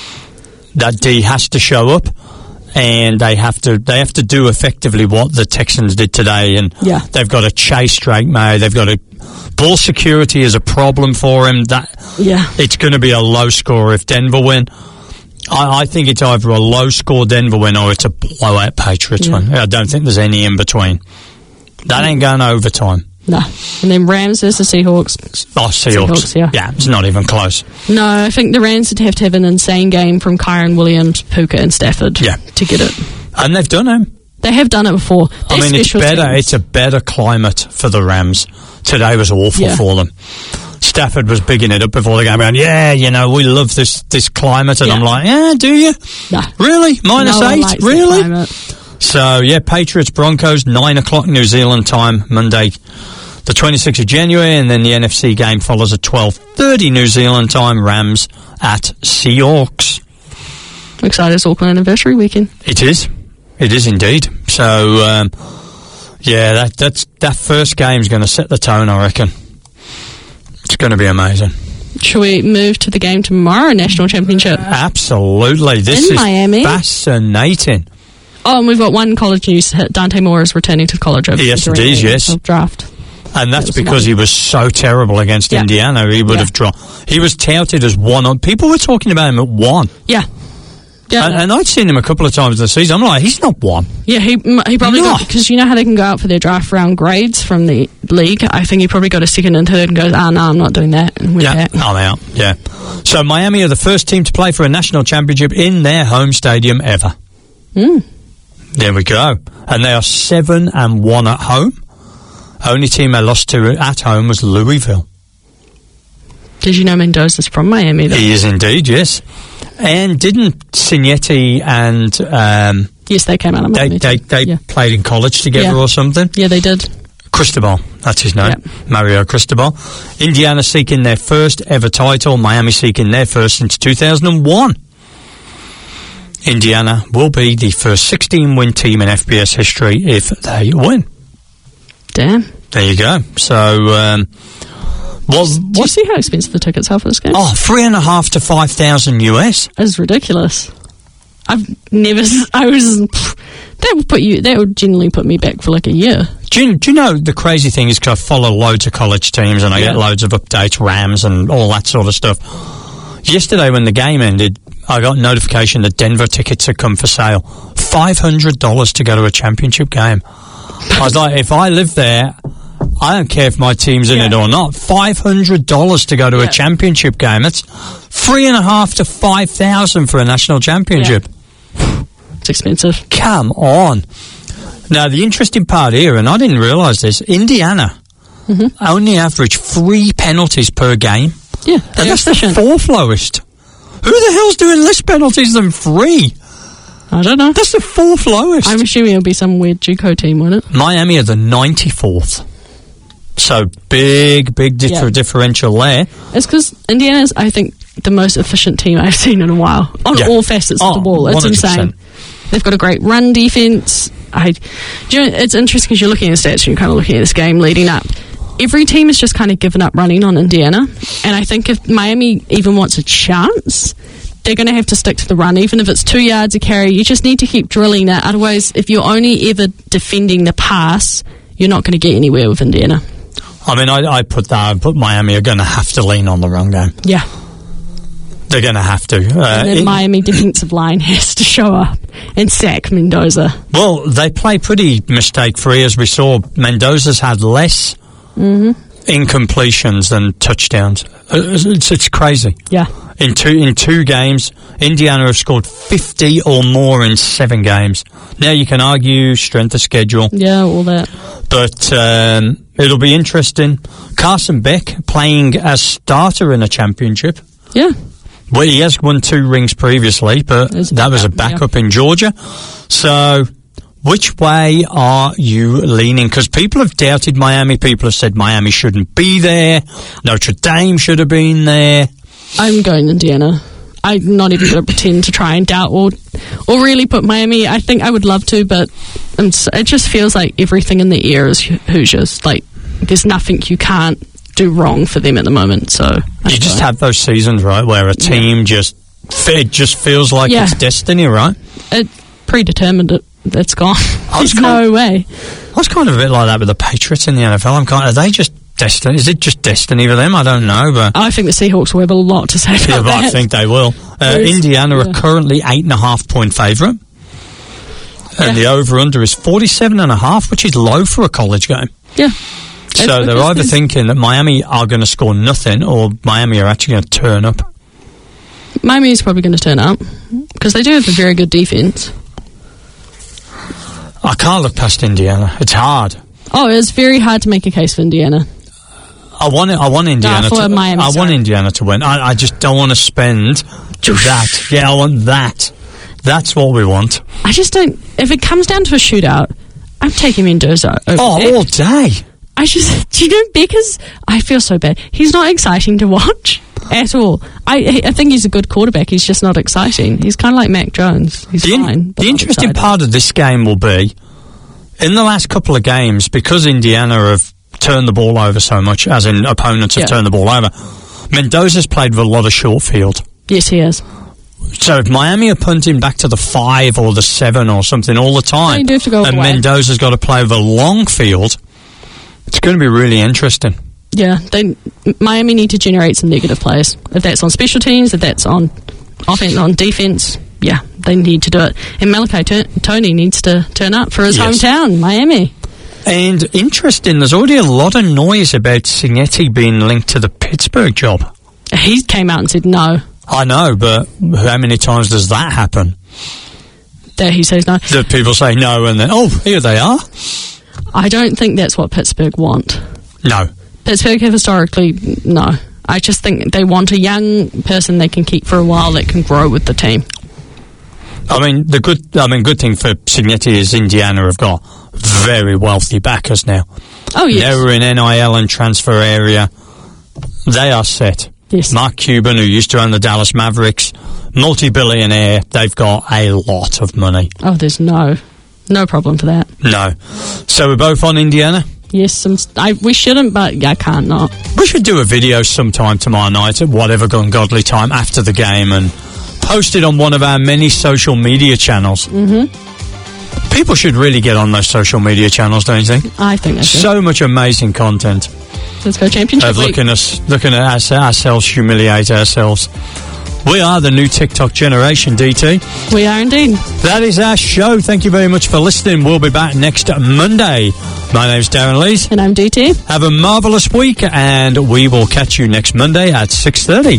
That D has to show up. And they have to they have to do effectively what the Texans did today. And yeah. they've got to chase Drake May. They've got to... Ball security is a problem for him. That yeah. It's going to be a low score if Denver win. I, I think it's either a low score Denver win or it's a blowout Patriots yeah. win. I don't think there's any in between. That ain't going overtime. No. And then Rams versus Seahawks. Oh, Seahawks. Seahawks yeah. yeah, it's not even close. No, I think the Rams would have to have an insane game from Kyron Williams, Puka, and Stafford yeah. to get it. And they've done it. They have done it before. They're I mean, it's better. teams. It's a better climate for the Rams. Today was awful yeah. for them. Stafford was bigging it up before the game, going, yeah, you know, we love this this climate. And yeah. I'm like, yeah, do you? No. Really? Minus no eight? Really? So, yeah, Patriots, Broncos, nine o'clock New Zealand time, Monday, the twenty-sixth of January, and then the N F C game follows at twelve thirty New Zealand time, Rams at Seahawks. Excited, it's Auckland anniversary weekend. It is. It is indeed. So, um, yeah, that that's that first game's going to set the tone, I reckon. It's going to be amazing. Shall we move to the game tomorrow, National Championship? Absolutely. This In is Miami. fascinating. Oh, and we've got one college news. Dante Moore is returning to college over yes, the it is, yes. draft. And that's that because lovely. he was so terrible against yeah. Indiana. He would yeah. have dropped. He was touted as one on. People were talking about him at one. Yeah. Yeah. And, and I'd seen him a couple of times this season. I'm like, he's not one. Yeah, he he probably no. got, because you know how they can go out for their draft round grades from the league. I think he probably got a second and third and goes, ah, no, I'm not doing that. And went Yeah, back. I'm out. Yeah. So Miami are the first team to play for a national championship in their home stadium ever. Mm. There we go. And they are seven and one at home. Only team they lost to at home was Louisville. Did you know Mendoza's from Miami, though? He is indeed, yes. And didn't Signetti and... Um, yes, they came out of They, Miami. they, they yeah. played in college together yeah. or something? Yeah, they did. Cristobal, that's his name. Yep. Mario Cristobal. Indiana seeking their first ever title. Miami seeking their first since two thousand one. Indiana will be the first sixteen-win team in F B S history if they win. Damn. There you go. So... Um, Well, Do you see how expensive the tickets are for this game? Oh, three and a half to five thousand US. It's ridiculous. I've never. I was. That would put you. That would generally put me back for like a year. Do you, do you know the crazy thing is because I follow loads of college teams and I yeah. get loads of updates, Rams and all that sort of stuff. Yesterday when the game ended, I got notification that Denver tickets had come for sale. Five hundred dollars to go to a championship game. I was like, if I live there, I don't care if my team's in Yeah. it or not. Five hundred dollars to go to Yeah. a championship game. That's three and a half to five thousand for a national championship. It's expensive. Come on. Now, the interesting part here, and I didn't realise this, Indiana Mm-hmm. only average three penalties per game. Yeah, And they're that's the efficient. fourth lowest. Who the hell's doing less penalties than three? I don't know. That's the fourth lowest. I'm assuming it'll be some weird JUCO team, won't it? Miami are the ninety-fourth. So big, big dif- Yeah. differential there. It's because Indiana's, I think, the most efficient team I've seen in a while on Yeah. all facets Oh, of the ball. It's one hundred percent. insane. They've got a great run defense. I, do you know, it's interesting because you're looking at the stats and you're kind of looking at this game leading up. Every team has just kind of given up running on Indiana, and I think if Miami even wants a chance, they're going to have to stick to the run, even if it's two yards a carry. You just need to keep drilling it. Otherwise, if you're only ever defending the pass, you're not going to get anywhere with Indiana. I mean, I, I put that, I put Miami are going to have to lean on the run game. Yeah. They're going to have to. Uh, And then in- Miami defensive line has to show up and sack Mendoza. well, they play pretty mistake-free, as we saw. Mendoza's had less Mm-hmm. incompletions than touchdowns. Uh, It's, it's crazy. Yeah. In two in two games, Indiana have scored fifty or more in seven games. Now you can argue strength of schedule, Yeah, all that. but um, it'll be interesting. Carson Beck playing as starter in a championship. Yeah. Well, he has won two rings previously, but As a that was a backup, backup in Georgia. So, which way are you leaning? Because people have doubted Miami. People have said Miami shouldn't be there. Notre Dame should have been there. I'm going Indiana. I'm not even going to pretend to try and doubt or or really put Miami. I think I would love to, but I'm s it just feels like everything in the air is Ho- Hoosiers. Like, there's nothing you can't do wrong for them at the moment. So I'm You just going. have those seasons, right, where a team just it just feels like Yeah. it's destiny, right? it predetermined. It it's gone. I was There's no way. I was kind of a bit like that with the Patriots in the N F L. I'm kind of, are they just destiny? Is it just destiny for them? I don't know, but I think the Seahawks will have a lot to say about yeah, but that. I think they will. Uh, Whereas- Indiana are yeah. currently eight and a half point favourite. And Yeah. the over-under is forty-seven and a half, which is low for a college game. Yeah. So It's they're because either there's- thinking that Miami are going to score nothing or Miami are actually going to turn up. Miami's probably going to turn up because they do have a very good defense. I can't look past Indiana. It's hard. Oh, it's very hard to make a case for Indiana. I want it, I want Indiana for to Miami, I want sorry. Indiana to win. I, I just don't want to spend that. Yeah, I want that. That's what we want. I just don't. If it comes down to a shootout, I'm taking Mendoza over Oh, Beck. all day. I just, do you know, Becker's, I feel so bad. He's not exciting to watch at all. I I think he's a good quarterback. He's just not exciting. He's kind of like Mac Jones. He's The, in- fine. but the not interesting exciting. part of this game will be, in the last couple of games, because Indiana have turned the ball over so much, as in opponents have Yeah. turned the ball over, Mendoza's played with a lot of short field. Yes, he is. So if Miami are punting back to the five or the seven or something all the time, They do have to go and away. Mendoza's got to play with a long field, it's going to be really interesting. Yeah, they Miami need to generate some negative plays. If that's on special teams, if that's on offense, on defense, yeah, they need to do it. And Malachi Tur- Tony needs to turn up for his Yes. hometown, Miami. And interesting, there's already a lot of noise about Signetti being linked to the Pittsburgh job. He came out and said no. I know, but how many times does that happen? That he says no. That people say no and then, oh, here they are? I don't think that's what Pittsburgh want. No. Pittsburgh have historically, no. I just think they want a young person they can keep for a while that can grow with the team. I mean, the good, I mean, good thing for Signetti is Indiana have got very wealthy backers now. Oh, yes. Now we're in N I L and transfer area. They are set. Yes. Mark Cuban, who used to own the Dallas Mavericks, multi-billionaire, they've got a lot of money. Oh, there's no, no problem for that. No. So we're both on Indiana? Yes, some, I, we shouldn't, but yeah, I can't not. We should do a video sometime tomorrow night at whatever ungodly time after the game and post it on one of our many social media channels. Mm-hmm. People should really get on those social media channels, don't you think? I think that's So much amazing content Let's go championship of week. looking us looking at us, ourselves humiliate ourselves. We are the new TikTok generation, D T. We are indeed. That is our show. Thank you very much for listening. We'll be back next Monday. My name's Darren Lees. And I'm D T. Have a marvellous week, and we will catch you next Monday at six thirty.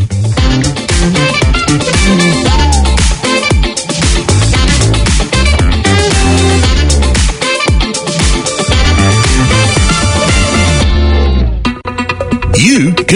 You can